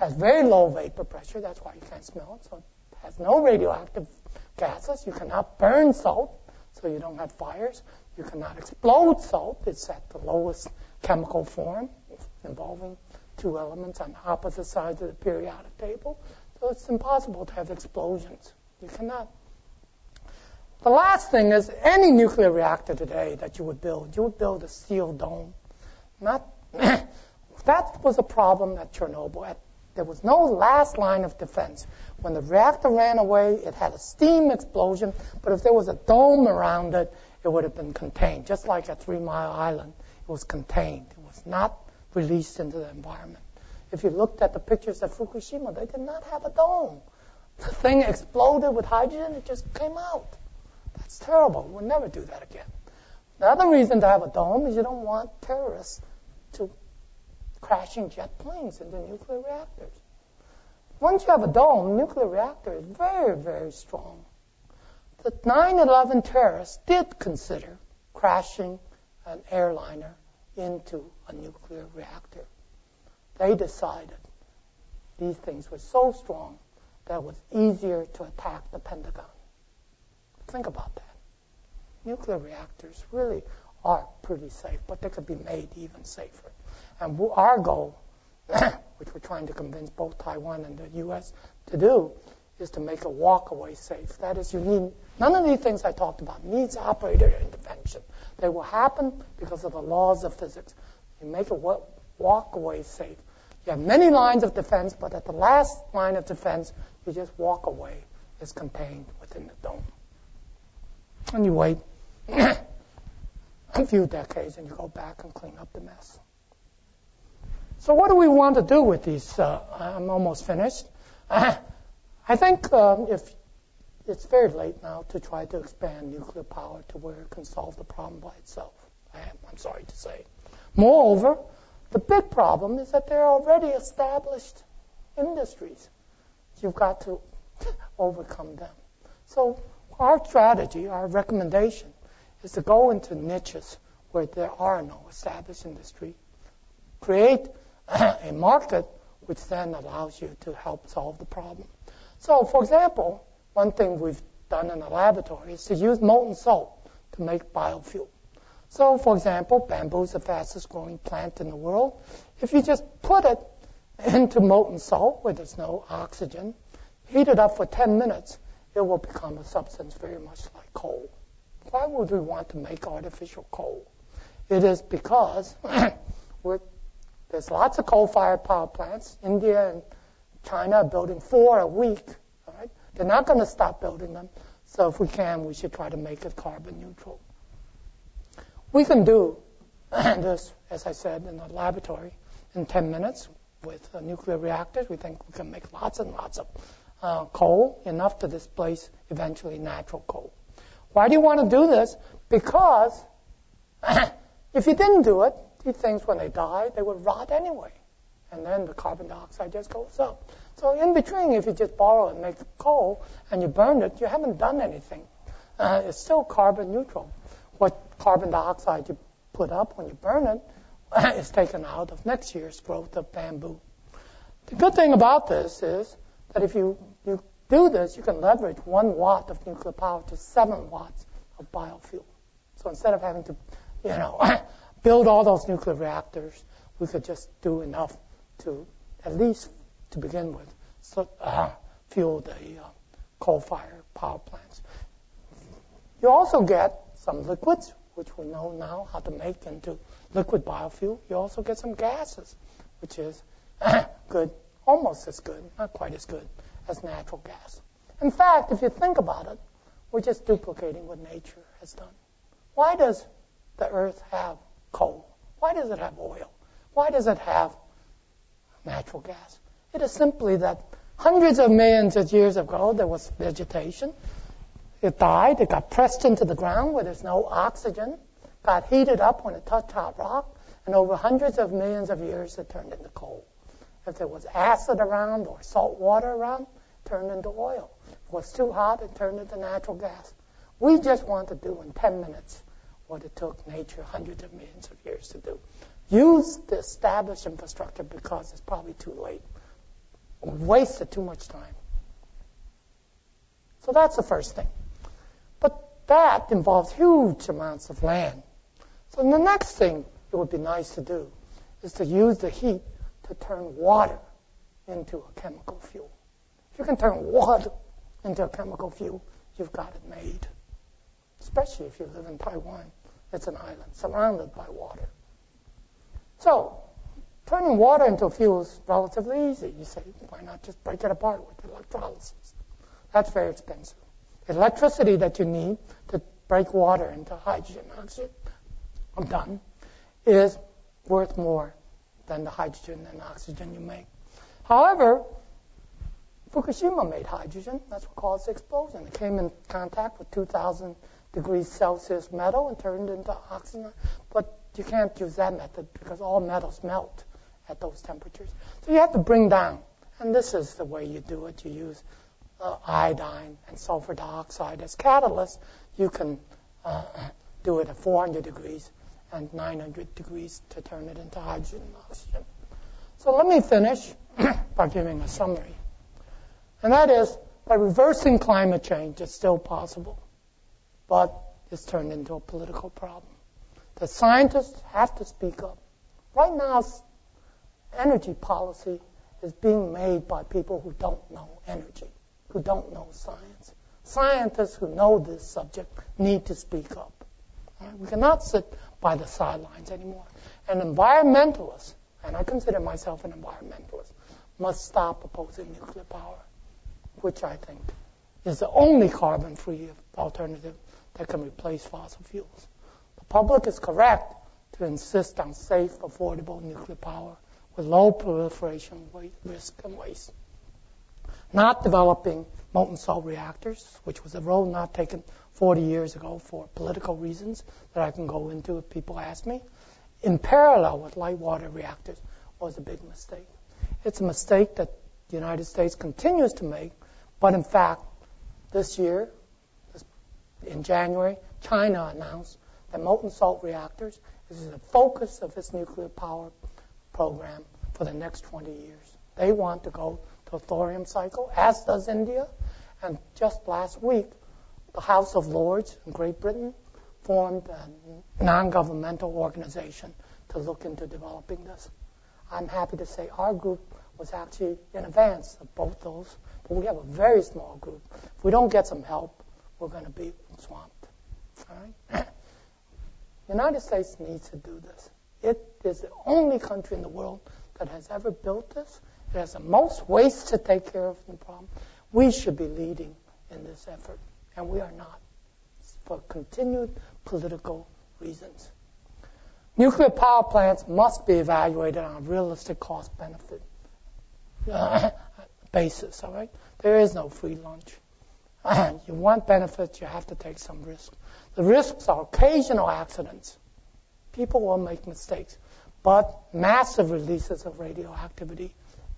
S2: has very low vapor pressure. That's why you can't smell it. So it has no radioactive gases. You cannot burn salt, so you don't have fires. You cannot explode salt. It's at the lowest chemical form, involving two elements on opposite sides of the periodic table. So it's impossible to have explosions. You cannot. The last thing is any nuclear reactor today that you would build, you would build a sealed dome. Not that was a problem at Chernobyl. At, there was no last line of defense. When the reactor ran away, it had a steam explosion, but if there was a dome around it, it would have been contained. Just like at Three Mile Island, it was contained. It was not released into the environment. If you looked at the pictures at Fukushima, they did not have a dome. The thing exploded with hydrogen, it just came out. That's terrible. We'll never do that again. The other reason to have a dome is you don't want terrorists to crashing jet planes into nuclear reactors. Once you have a dome, nuclear reactor is very, very strong. The nine eleven terrorists did consider crashing an airliner into a nuclear reactor. They decided these things were so strong that it was easier to attack the Pentagon. Think about that. Nuclear reactors really are pretty safe, but they could be made even safer. And our goal, which we're trying to convince both Taiwan and the U S to do, is to make a walk-away safe. That is, you need none of these things I talked about needs operator intervention. They will happen because of the laws of physics. You make a walk-away safe. You have many lines of defense, but at the last line of defense, you just walk away. It's contained within the dome. And you wait a few decades, and you go back and clean up the mess. So what do we want to do with these? Uh, I'm almost finished. I think um, if it's very late now to try to expand nuclear power to where it can solve the problem by itself. I am, I'm sorry to say. Moreover, the big problem is that there are already established industries. You've got to overcome them. So our strategy, our recommendation, is to go into niches where there are no established industry, create a market which then allows you to help solve the problem. So, for example, one thing we've done in the laboratory is to use molten salt to make biofuel. So, for example, bamboo is the fastest growing plant in the world. If you just put it into molten salt where there's no oxygen, heat it up for ten minutes, it will become a substance very much like coal. Why would we want to make artificial coal? It is because we're, there's lots of coal-fired power plants. India and China are building four a week. All right? They're not going to stop building them. So if we can, we should try to make it carbon neutral. We can do this, as I said, in the laboratory in ten minutes with uh, nuclear reactors. We think we can make lots and lots of uh, coal, enough to displace eventually natural coal. Why do you want to do this? Because if you didn't do it, these things, when they die, they would rot anyway. And then the carbon dioxide just goes up. So in between, if you just borrow and make coal and you burn it, you haven't done anything. Uh, it's still carbon neutral. What carbon dioxide you put up when you burn it is taken out of next year's growth of bamboo. The good thing about this is that if you, you do this, you can leverage one watt of nuclear power to seven watts of biofuel. So instead of having to, you know, build all those nuclear reactors, we could just do enough to, at least to begin with, so, uh, fuel the uh, coal-fired power plants. You also get some liquids, which we know now how to make into liquid biofuel. You also get some gases, which is good, almost as good, not quite as good as natural gas. In fact, if you think about it, we're just duplicating what nature has done. Why does the earth have coal? Why does it have oil? Why does it have natural gas? It is simply that hundreds of millions of years ago, there was vegetation. It died. It got pressed into the ground where there's no oxygen, got heated up when it touched hot rock, and over hundreds of millions of years, it turned into coal. If there was acid around or salt water around, it turned into oil. If it was too hot, it turned into natural gas. We just want to do in ten minutes what it took nature hundreds of millions of years to do. Use the established infrastructure because it's probably too late wasted too much time. So that's the first thing. But that involves huge amounts of land. So the next thing it would be nice to do is to use the heat to turn water into a chemical fuel. If you can turn water into a chemical fuel, you've got it made. Especially if you live in Taiwan. It's an island surrounded by water. So, turning water into a fuel is relatively easy. You say, why not just break it apart with electrolysis? That's very expensive. The electricity that you need to break water into hydrogen and oxygen, I'm done, is worth more than the hydrogen and oxygen you make. However, Fukushima made hydrogen. That's what caused the explosion. It came in contact with two thousand degrees Celsius metal and turned into oxygen. But you can't use that method because all metals melt at those temperatures. So you have to bring down. And this is the way you do it. You use uh, iodine and sulfur dioxide as catalysts. You can uh, do it at four hundred degrees and nine hundred degrees to turn it into hydrogen and oxygen. So let me finish by giving a summary. And that is, by reversing climate change, it's still possible, but it's turned into a political problem. The scientists have to speak up. Right now, energy policy is being made by people who don't know energy, who don't know science. Scientists who know this subject need to speak up. Right? We cannot sit by the sidelines anymore. And environmentalists, and I consider myself an environmentalist, must stop opposing nuclear power, which I think is the only carbon-free alternative that can replace fossil fuels. The public is correct to insist on safe, affordable nuclear power with low proliferation risk and waste. Not developing molten salt reactors, which was a road not taken forty years ago for political reasons that I can go into if people ask me, in parallel with light water reactors, was a big mistake. It's a mistake that the United States continues to make, but in fact, this year, in January, China announced that molten salt reactors is the focus of its nuclear power program for the next twenty years. They want to go to a thorium cycle, as does India. And just last week, the House of Lords in Great Britain formed a non-governmental organization to look into developing this. I'm happy to say our group was actually in advance of both those, but we have a very small group. If we don't get some help, we're going to be swamped. All right? The United States needs to do this. It is the only country in the world that has ever built this. It has the most waste to take care of the problem. We should be leading in this effort, and we are not, for continued political reasons. Nuclear power plants must be evaluated on a realistic cost-benefit uh, basis, all right? There is no free lunch. You want benefits, you have to take some risk. The risks are occasional accidents. People will make mistakes, but massive releases of radioactivity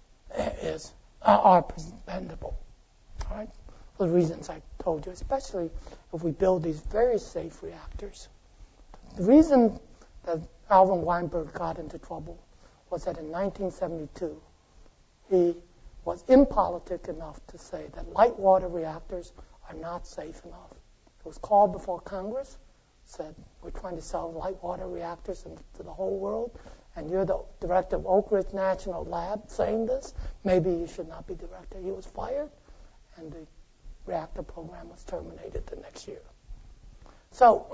S2: is, uh, are preventable, all right? For the reasons I told you, especially if we build these very safe reactors. The reason that Alvin Weinberg got into trouble was that in nineteen seventy-two, he was impolitic enough to say that light water reactors are not safe enough. It was called before Congress, said, we're trying to sell light water reactors to the whole world, and you're the director of Oak Ridge National Lab saying this. Maybe you should not be director. He was fired, and the reactor program was terminated the next year. So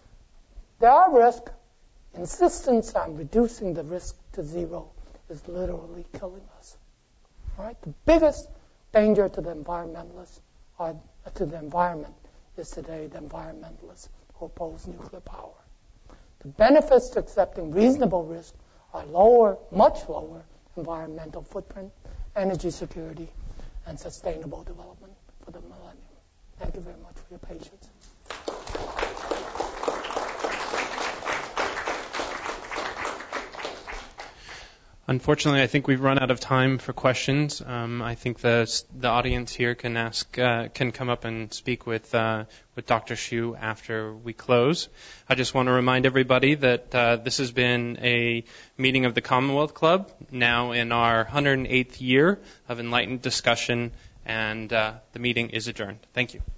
S2: there are risks. Insistence on reducing the risk to zero is literally killing us. All right? The biggest danger to the environmentalists, or to the environment, is today the environmentalists who oppose nuclear power. The benefits to accepting reasonable risk are lower, much lower environmental footprint, energy security, and sustainable development for the millennium. Thank you very much for your patience.
S1: Unfortunately, I think we've run out of time for questions. Um, I think the the audience here can ask uh, can come up and speak with uh, with Doctor Hsu after we close. I just want to remind everybody that uh, this has been a meeting of the Commonwealth Club, now in our one hundred eighth year of enlightened discussion, and uh, the meeting is adjourned. Thank you.